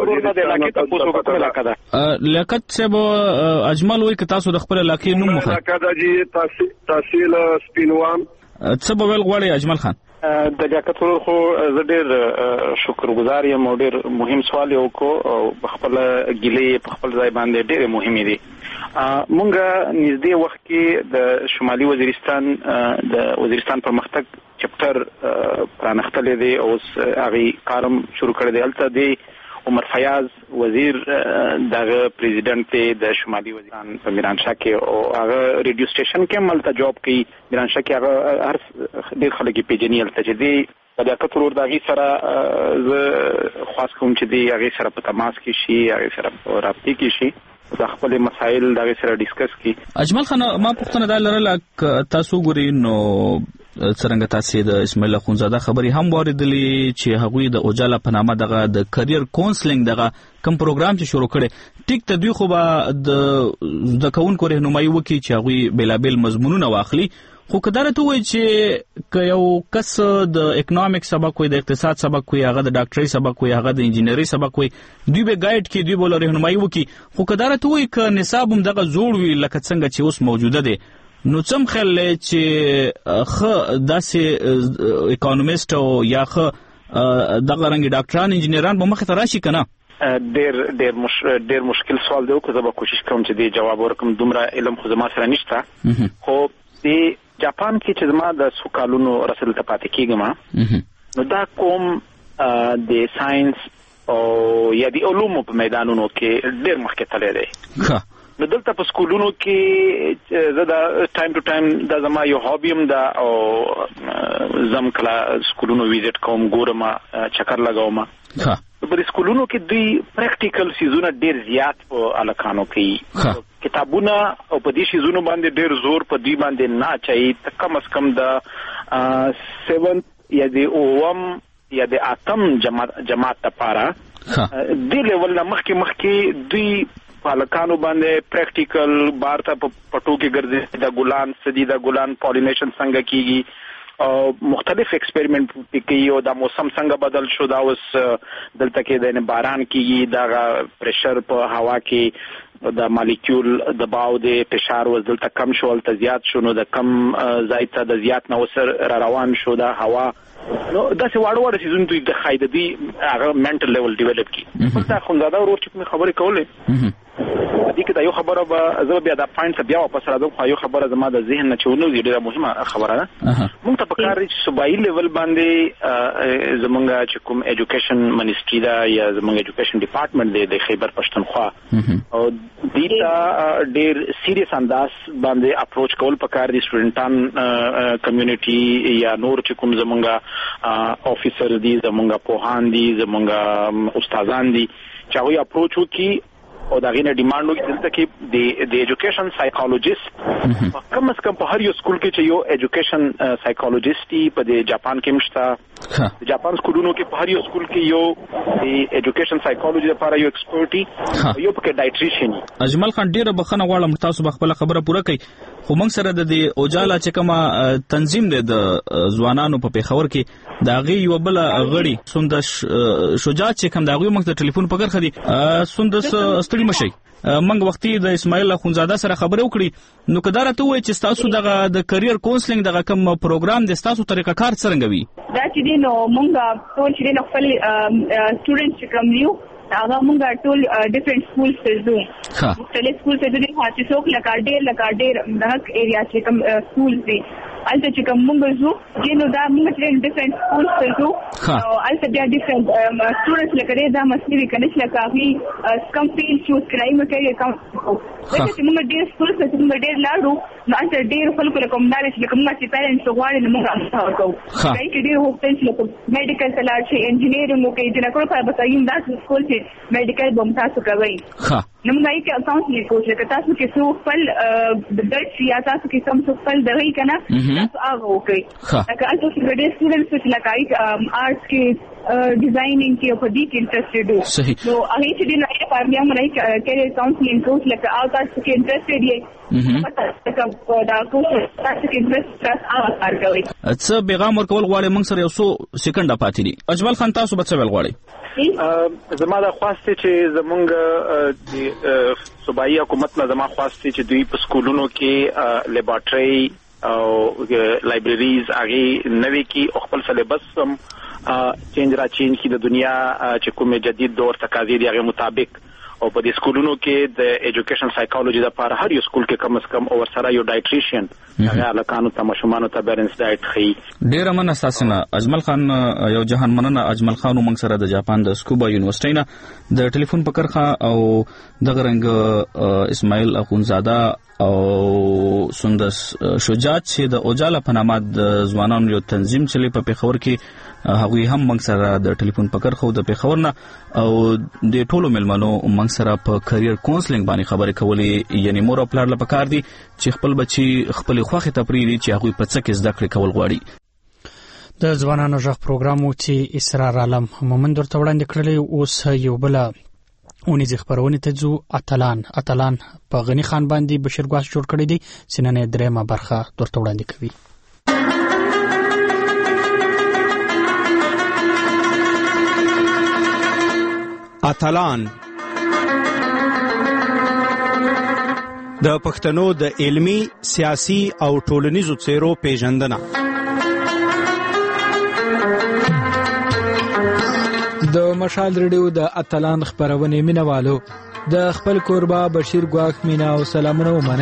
H: لیاقت صاحب اجمل وای ک تاسو د خپل علاقې نوم مخه
K: علاقې د جی تحصیل سپینوام
H: څه به ول غواړي اجمل خان؟
J: د لیاقت خو زه ډېر شکرګزار یم او ډېر مهم سوال یو کو او خپل ګیلې په خپل ځای باندې ډېر مهمه دي. مونږه نږدې وخت کې د شمالي وزیرستان د وزیرستان پرمختګ چپټر پرانختلې دی او هغه کارم شروع کړی دی. البته دی عمر فیاض وزیر دغه پریزیدنټ د شمالي وزیرستان په میرانشاه کې او هغه ریډیو سټیشن کې ملته جاب کوي میرانشاه کې هغه هر ډیر خلک پیژني. البته چې دی د لیاقت ورور دغه سره زه خاص کوم چې دی هغه سره په تماس کې شي هغه سره په رابطه کې شي د خپل مسایل دغه سره ډیسکس کی.
H: اجمل خان ما پوښتنه دا لرله تاسو ګوري نو څنګه تاسو د اسماعیل اخونزاده خبري هم واردلې چې هغوی د اوجاله په نامه دغه د کرییر کونسلینګ دغه کوم پروګرام چې شروع کړي ټیک ته دوی خو به د کونکو رهنمایي وکړي چې هغوی بیلابل مضمونونه واخلي خو کدارته وای چې یو کس د اکونومیک سبق وي د اقتصاد سبق وي هغه د ډاکټري سبق وي هغه د انجینری سبق وي دوی به گایډ کی دوی بوله رهنمایي وکي خو کدارته وای ک نصاب هم دغه جوړ وي لکه څنګه چې اوس موجوده دي نو څم خل چې خ داسې اکونومیست او یا خ دغه رنګ ډاکټران انجینران به مخ ته راشي کنه.
J: ډېر مشکل سوال دی او زه به کوشش کوم چې دی جواب ورکړم. دومره علم خو زما سره نشته خو دی جاپان کې چې زما د سوکالونو رسل ته پاتې کېږم نو دا کوم د ساينس او یا د علومو په میدانونو کې ډېر مخکې تللی دی. نو دلته په سکولونو کې زه د ټایم ټو ټایم دا زما یو هابي هم ده او زم کله سکولونو ویزټ کوم ګورم چکر لګوم. په سکولونو کې دوی پریکټیکل سیزونه ډېر زیات په الکانو کوي. کتابونه او په دې سیزونو باندې ډېر زور په دوی باندې نه اچوي. کم از کم د 7 یا د 8 یا د 8 جماعت لپاره دې لیول نه مخکې دوی پالکانو باندې پریکټیکل بار ته پټو کې ګرځي د ګلان سدي د ګلان پالینیشن څنګه کیږي او مختلف ایکسپریمنٹ کوي او د موسم څنګه بدل شو دا اوس دلته کې د باران کیږي دا پریشر په هوا کې د مالیکول د باو د فشار وزدلته کم شو ولته زیات شو نو د کم ځای ته د زیات نو سر روان شو د هوا نو دا څه واړه سيزون دوی د خایده دي هغه منټل لیول ډیولپ کی. پته خونداده ورور چې کوم خبرې کولې دي کې دا یو خبره به زه بیا د پوینټ بیا واپس راځم خو یو خبره زما د ذهن نه چونو ډیره مهمه خبره ده. موږ ته پکار چې صوبایي لیول باندې زمونږ چې کوم ایجوکیشن منیسټری دا یا زمونږ ایجوکیشن ډپارټمنټ دی د خیبر پښتونخوا او دیتا ډیر سیریس انداز باندې اپروچ کول پکار دي سټوډنټان کمیونټي یا نور چې کوم زمونږ افیسر دي زمونږ پوهان دي زمونږ استادان دي چې هغه اپروچ وکړي او دا غینه ډیماند وکړي دلته کې د ایجوکیشن سایکولوژیست کم از کم په هر یو سکول کې چې یو ایجوکیشن سایکولوژیست په د جاپان کې مشته د جاپان سکولونو کې په هر یو سکول کې یو د ایجوکیشن سایکولوژي لپاره یو ایکسپرټي یو پکې ډایټریشن. اجمل خان ډیره بخنه غواړم تاسو به خپل خبره پوره کړئ خو موږ سره د اوجالا چې کومه تنظیم دی د ځوانانو په پیښور کې دا غي یو بل غړي سندش شجاعت چې کوم دا غي موږ د ټلیفون په برخه دي سندس ستړي مشي منګ وختي د اسماعیل اخونزاده سره خبرې وکړي نو کدار ته وای چې تاسو دغه د کرییر کونسلینګ دغه کوم پروګرام د تاسو طریقه کار څنګه وي
L: دا چې دینو مونږ ټول چې نو خپل سټوډنټس چې کوم یو هغه مونږ ټول ډیفرنٹ سکولز ته ځو مختلف سکولز ته ځو چې څوک لکه ډېر دغه ایریا چې کوم سکولز دي الته چې کوم مونږ زو جنو دا مونږ چې ډیفرنٹ سکولز ته ځو او الته بیا ډیفرنٹ سټوډنټس لکه دا مسلې کنه چې لکه کم فیل چوز کړای مې کوي کوم دا چې مونږ ډېر سکولز ته مونږ ډېر لاړو نو الته ډېر خلکو کوم دار چې کوم چې پیرنټس غواړي نو موږ تاسو کوو دای چې ډېر هوټل چې میډیکل تلار چې انجینیرینګ کوي چې نه کوي په بسایم دا سکول چې میډیکل بم تاسو کوي نو موږ یې اکاونټ لیکو چې تاسو کې څو خپل د درس یا تاسو کې کوم څو خپل دغې کنه تاسو هغه وکړي لکه الته چې ډېر سټوډنټس چې لکه آرټس کې ډیزاینینګ کې په دې کې انټرېسټډ وو نو هغه چې د نه په بیا موږ کېریئر کاونسلینګ کوچ لکه او تاسو کې انټرېسټډ یې پته دا کوم تاسو کې انټرېسټ هغه کار کوي
H: څه پیغام ورکول غواړي موږ سره یو څو سکند پاتې دي اجمل خان تاسو به څه ویل غواړي
J: زما د خواسته چې زمونږ د صوبایي حکومت نه زما خواسته چې دوی په سکولونو کې لیبارټري او لایبرریز هغه نوي کې او خپل سلیبس هم چینج کی د دنیا چې کومه جدید دور تقاضې دی هغه مطابق او په دې سکولونو کې د ایجوکیشن سایکولوژي لپاره هر یو سکول کې کم از کم او سره یو ډایټریشن هغه الکانو ته مشمانو ته بیلنس ډایټ خي.
H: ډیر مننه اساسنه اجمل خان یو جهان مننه اجمل خان موږ سره د جاپان د سکوبا یونیورسيټي نه د ټلیفون په کرخه او د غرنګ اسماعیل اخونزاده او سندس شجاعت چې د اوجالا په نامه د ځوانانو یو تنظیم چلی په پیښور کې هغوی هم موږ سره د ټلیفون په کرخه د پیښور نه او د ټولو ملمنو موږ سره په کرییر کونسلینګ باندې خبرې کولې یعنی مور او پلار له پکار دي چې خپل بچي خپل خوخه تپریدي چې هغوی په څه کې زده کړې کول غواړي.
A: د ځوانانو ژغ پروګرام او چې اسرار عالم مومند ورته وړاندې کړلې اوس یو بل اونیز خبرونه ته ځو اتلان په غنی خان باندې بشیر ګواس جوړ کړی دي سیننه درېمه برخه ورته وړاندې کوي.
M: اتلان د پښتنو د علمی، سیاسي او ټولنیزو څیرو پیژندنه
N: د مشال ریډیو د اتلان خبرونه مینوالو د خپل کوربه بشیر ګواخ مینا او سلامونه ومنئ.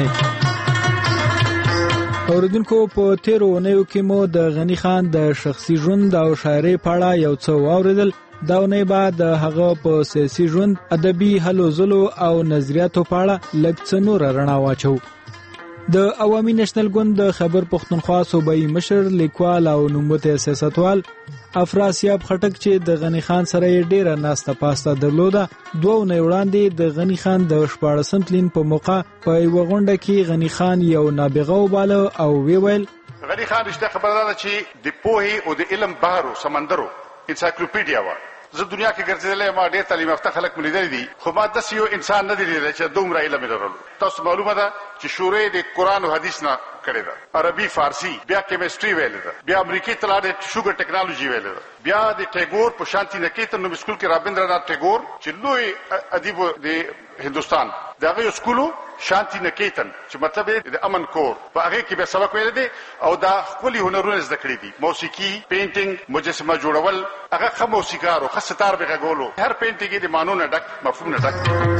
N: اوردونکو په تیرو اونیو کې مو د غنی خان د شخصي ژوند او شاعرۍ په اړه یو څه واوریدل دا ونې بعد هغه په سیاسي ژوند ادبي هلو ځلو او نظریاتو په اړه لږ څه نور رڼا واچو. د عوامي نېشنل ګوند د خیبر پښتونخوا صوبایي مشر لیکوال او نوموتی سیاستوال افراسیاب خټک چې د غنی خان سره ډیره ناسته پاسته درلوده، دوه ونې وړاندې د غنی خان د 14 تلین په موقع په یو غونډه کې غنی خان یو نابغه وباله او ویل
O: غنی خان رښتیا خبره ده چې د پوهې او د علم بحر او سمندرو انسایکلوپیډیا و. زه دنیا کې ګرځېدلې ما ډېر تعلیم یافته خلک ملیدل دي، خو ما داسې یو انسان نه دی لیدلی چې دومره علم یې لرلو. تاسو معلومه ده چې شورې د قرآن او حدیث نه کړې ده، عربي فارسي، بیا کیمستري ویلې ده، بیا امریکای ته لاړې شوګر ټیکنالوژي ویلې ده، بیا د ټیګور په شانتی نکیتن نوم سکول کې رابندرنات ټیګور چې لوی ادیب د هندستان دغه یو سکولو شانتی نکیتن چې مطلب د امن کور په هغه کې به سبق ویل دي او دا خپل هنرونه زده کړی دي، موسیقي، پینټینګ، مجسمه جوړول، هغه خه موسیقار او خه ستار به غولو، هر پینټینګ د مانو نه ډک مفهوم نه ډک.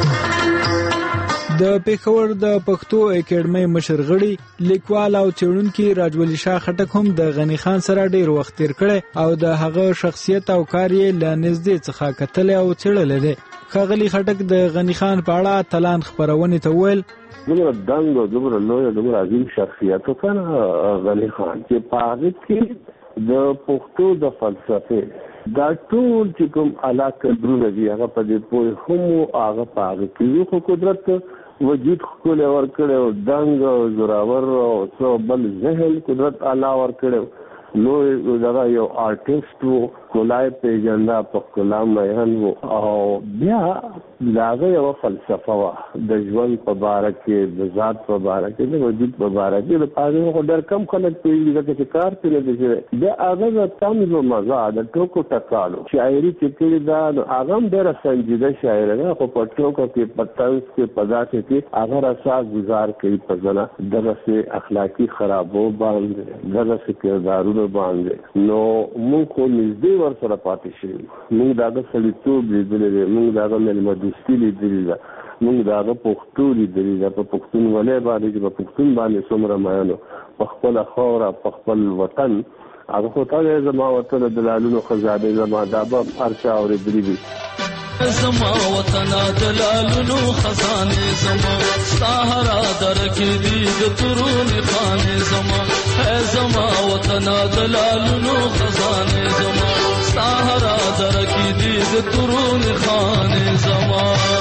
N: د پیښور د پښتو اکیډمۍ مشر غړي لیکوال او څېړونکي راجولي شاه خټک هم د غنی خان سره ډیر وخت تیر کړی او د هغه شخصیت او کار یې له نږدې څخه کتل او څېړل دي. ښاغلي خټک د غنی خان په اړه تلان خبرونه ته ویل
P: دومره دنګ او دومره لوی او دومره عظیم شخصیت وکړ غنی خان چې په هغه کې د پښتو د فلسفه دا ټول چې کوم علاقه درونه دي هغه په دې پوهه هم هغه په هغه کې خو قدرت وجود خپل ورکړ او دنګ او زراور او څو بل ذهن قدرت الله ورکړ. نو دا یو آرټیست وو، کولای پیژنده په کلام میان وو او بیا داغه یو فلسفه وا د ژوند په باره کې، د ذات په باره کې، د وجود په باره کې. د پاره خو ډېر کم خلک پیږي چې کار پیل دي د هغه طنز او مزه د ټوکو ټکالو شاعري چې کړي دا هغه ډېر سنجیده شاعر نه، خو په ټوکو کې په طنز کې په ذات کې هغه اساس گزار کوي په ځنه دغه اخلاقی خرابو باندې دغه کردارونو باندې. نو موږ خو نږدې ورسره پاتې شي، موږ دغه سړیتوب لیدلې، موږ دغه ملمدوستي لیدلې ده، موږ دغه پښتو لیدلې ده، په پښتونولۍ باندې چې په پښتون باندې څومره مینو په خپل خاوره په خپل وطن. هغه خو ته زما وطن د لالونو خزانه زما دا به هرچا اورېدلي دي.
E: زما وطن د لالونو خزانه زما سهارا درکې دي د ترون خانه زما زما وطن د لالونو خزانه زما سهارا درکې دي د ترون خانه زما.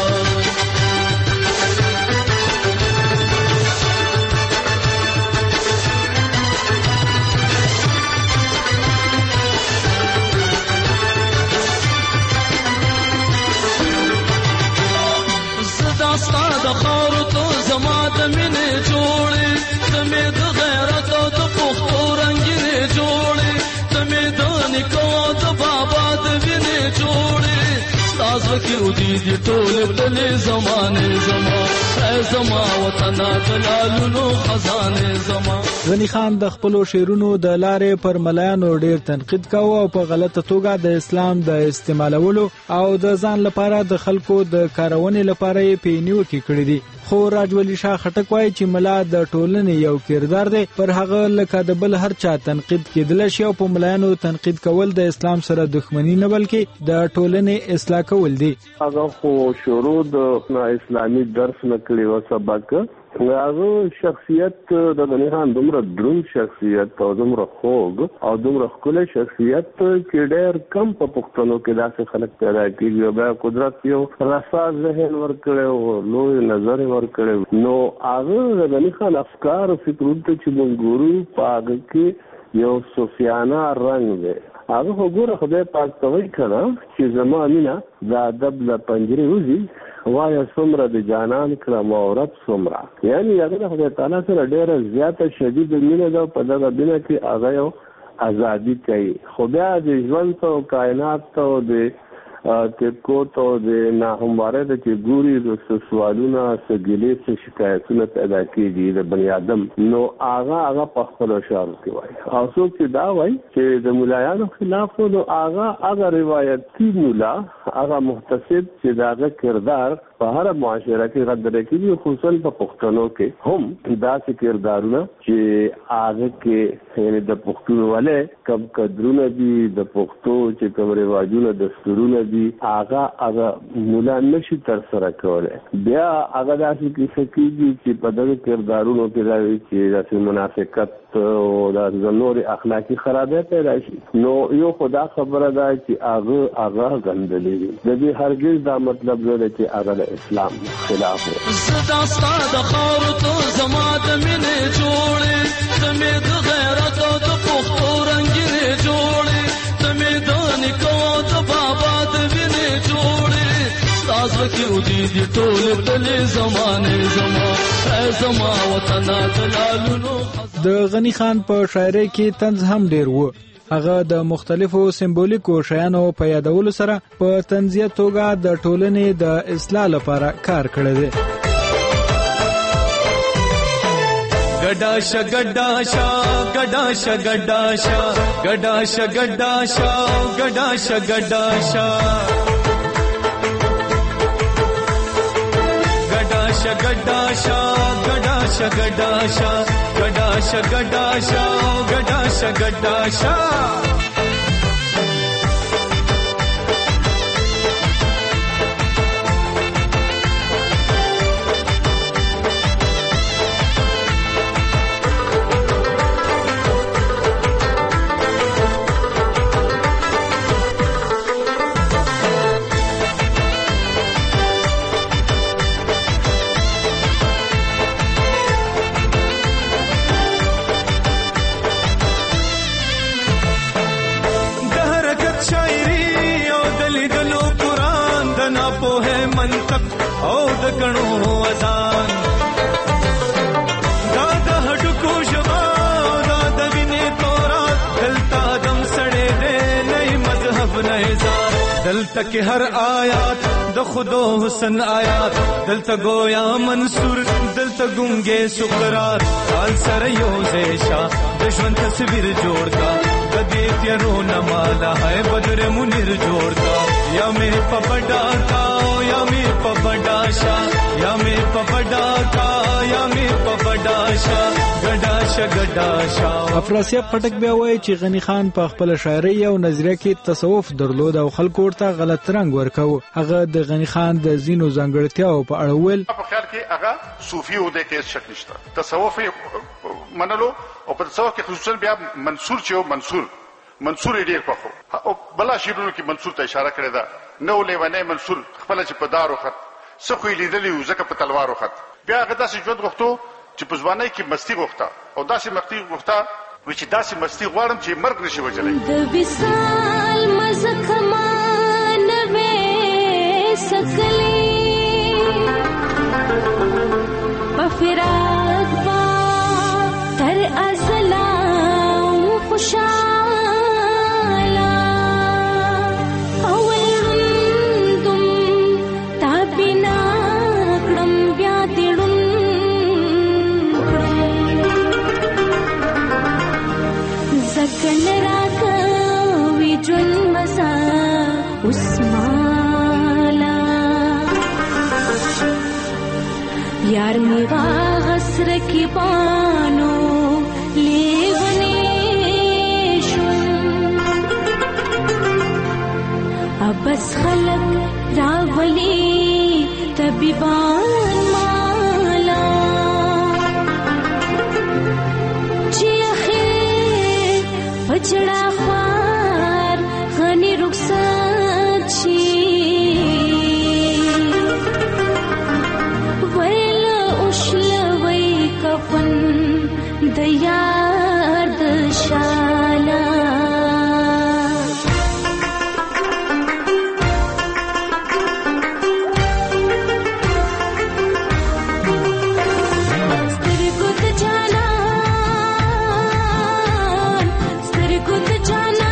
E: د خاورو تو زما د مینې جوړې، زمې د غیرت او د پښتو رنګینې جوړې، زمې د نیکو د بابا د وینې جوړې، ستا زړه کې ودي دي ټولې بلې زمانې زما زما وطن د لالونو خزانې زما.
N: غنی خان د خپلو شعرونو د لارې پر ملایانو ډیر تنقید کاوه او په غلطه توګه د اسلام د استعمالولو او د ځان لپاره د خلکو د کارونې لپاره یې پینیوکي کړې دي. خو راجولي شاه خټک وایي چې ملا د ټولنې یو کردار دی، پر هغه لکه د بل هر چا تنقید کېدل شي او په ملایانو تنقید کول د اسلام سره دښمنی نه بلکې د ټولنې اصلاح کول دي.
P: هغه خو شروع د اسلامي درس نه کړی و سبق. هغه شخصیت د غنی خان دومره دروند شخصیت او دومره خوږ او دومره ښکلی شخصیت چې ډېر کم په پښتنو کې داسې خلک پیدا کېږي. بیا قدرت یو رسا ذهن ورکړی و، لوی نظر یې ورکړی. نو هغه د غنی خان افکار او فکرونو ته چې موږ ګورو په هغه کې یو صوفیانه رنګ دی. هغه خو ګوره خدای پاک ته وایي که نه چې زما مینه د ادب له پنجرې وځي وایه څومره د جانان کړم او رب څومره. یعنې هغه د خدای تعالی سره ډېره زیاته شدیده مینه ده. په دغه مینه کې هغه یو ازادي کوي، خو بیا د ژوند ته او کائنات ته او د ترکوت او د ناهمواره د چې ګوري د سوالونه سګلې څه شکایتونه پیدا کیږي د بنی آدم نو هغه په خپل اشاره کې وایي او څوک چې دا وایي چې د مولایانو خلاف نو هغه روایتي مولا هغه محتسب چې داغه کردار په هر معاشره کې غدر کوي خصوصا په پښتنو کې هم داسې کردارونه چې هغه کې یعنی د پښتون والے کم قدرونه دي د پښتو چې کوم رواجونه دستورونه دي هغه مولا نشي تر سره کولای بیا هغه داسې کې سکیږي چې په دغه کردارونو کې راوي چې داسې منافقت او د نور اخلاقی خرابې پیدا شي نو یو خدا خبره ده چې هغه غندلې د دې هرګز دا مطلب نه دی چې هغه اسلام خلاف دی
E: زدا ستاد خور تو زما د مینې جوړې زمې د غیرت او د پښتو رنگینې جوړې زمې د نیکو د بابا د وینې جوړې ساز وکیو دي ټول تلې زمانه زما وطن دلالونو
N: د غنی خان په شاعرۍ کې طنز هم ډیر و هغه د مختلفو سمبولیکو شیانو په یادولو سره په طنزیه توګه د ټولنې د اصلاح لپاره کار کړی دی
E: گڈاشا گڈاشا گڈاشا گڈاشا گڈاشا گڈاشا گڈاشا گڈاشا گڈاشا گڈاشا گڈاشا گڈاشا گڈاشا گڈاشا گڈاشا گڈاشا او د کڼو اذان دا د هډکو ژبه دا د وینې تورات دلته دم سړې دی نه مذهب نه ځان دلته کې هر آیات د خودو حسن آیات دلته گویا منصور دلته ګونګې سقراط حال سره یو زیشا د ژوند تصویر جوړ کا د دې تیرو نه مالا ہے بدر منیر جوړ کا یا مې په بډا کا یا مې په بډا شا یا مې په بډا کا یا مې په بډا شا ګډا شا ګډا شا
N: افراسیاب خټک بیا وایي چې غنی خان په خپل شاعرۍ او نظریه کې تصوف درلود او خلکو ورته غلط رنګ ورکاو هغه د غنی خان د زینو ځانګړتیاو په اړه ویل
O: په خیال کې هغه صوفي و د کې شک نشته تصوف منلو او په تصوف کې خصوصا بیا منصور چې منصور ډیر په او بلا شیرونو کې منصور ته اشاره کړې ده نو لیوانه منصور خپل چې په دارو خط سخوي لیدلی زکه په تلوارو خط بیا هغه داسې ژوند غوښتو چې په ځوانۍ کې مستی غوښته او داسې مستی غوښته چې داسې مستی غواړم چې مرګ نشي وجلای
G: د وصال مزخمان وې سکلی په فراق با تر ازلا خوشا यार मेवा हसर की बानो लेवने अब बस खलक रावली तबीबान माला जी आखिर बचड़ा ख्वार खनी रुखसात छी د یار د شالا سترګو د جانان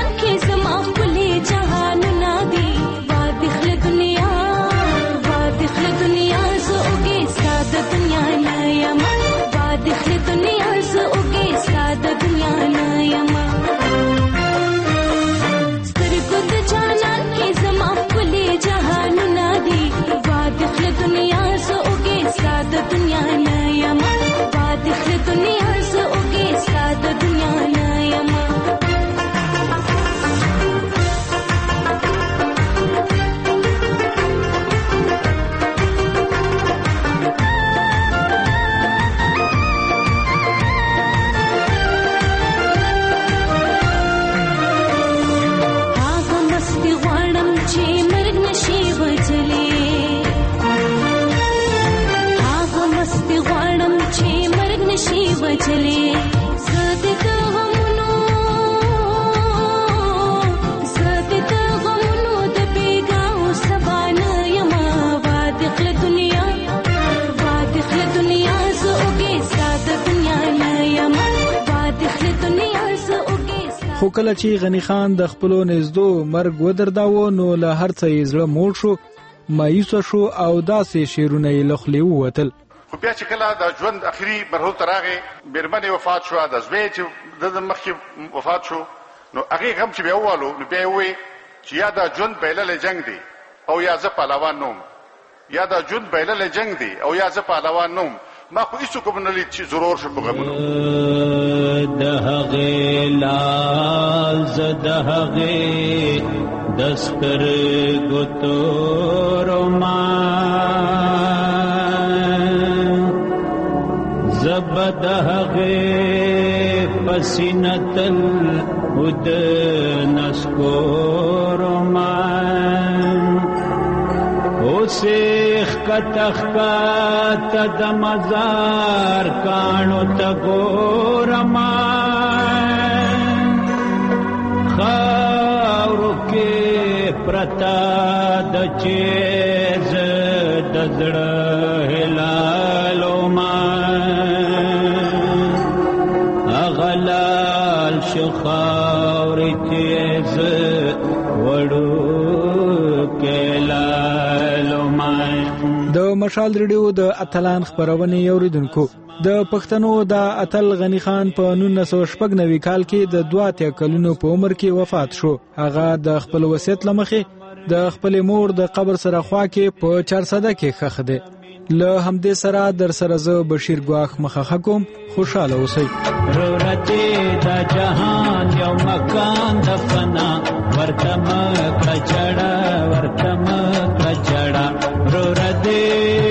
N: خو کله چې غنی خان د خپلو نږدو مرګ ودرداوه نو له هر څه یې زړه موړ شو، مایوس شو او داسې شعرونه یې له خولې ووتل.
O: خو بیا چې کله د ژوند اخري مرحلو ته راغی، مېرمنې وفات شوه، د زوی چې د مخکې وفات شو، نو هغې غم چې بیا ووالو نو بیا یې وویې چې یا د ژوند بایللی جنګ دی او یا زه پهلوان نوم، یا د ژوند بایللی جنګ دی او یا زه پهلوان نوم. ما خو هیڅوک هم نه لید چې ضرور شو په غمونو.
Q: د هغې لال زه د هغې د سترګو تورومه، زه به د هغې په سینه تل د نسکورومه، اوسې ښکته ښکته د مزار کاڼو ته ګورمه، خاورو کې پرته د چې زه د زړه هلالومه، هغه لال شو خاورې چې زه وړوکی لالومه.
N: د مشال ریډیو د اتلان خپرونې اوریدونکو، د پښتنو د اتل غنی خان په 1996 کال کې د 82 کلونو په عمر کې وفات شو. هغه د خپل وصیت لمخې د خپل مور د قبر سره خوا کې په 400 کې ښخ دی. له همدې سره در سره زه بشیر ګواخ مخه کوم. خوشاله اوسئ.
Q: ضرورتې د جهان یو مکان د فنا، ورته مکړه جړه ورته مکړه جړه، ضرورتې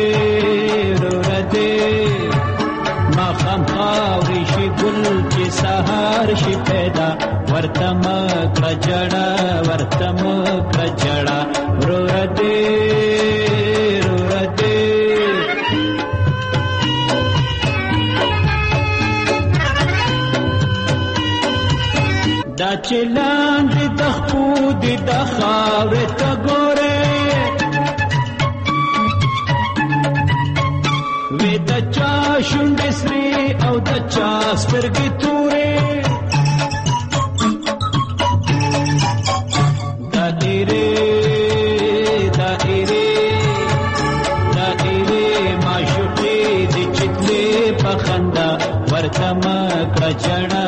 Q: ماښام خاورې شي ګل چې سهار شي پیدا، ورته مکړه جړه ورته مکړه جړه، ضرورتې دا چې لاندې د خپودې د خاورې ته ګورې، وې د چا شونډې سرې او د چا سترګې تورې، دا ایرې معشوقې د چتلې په خندا، ورته مکړه جړه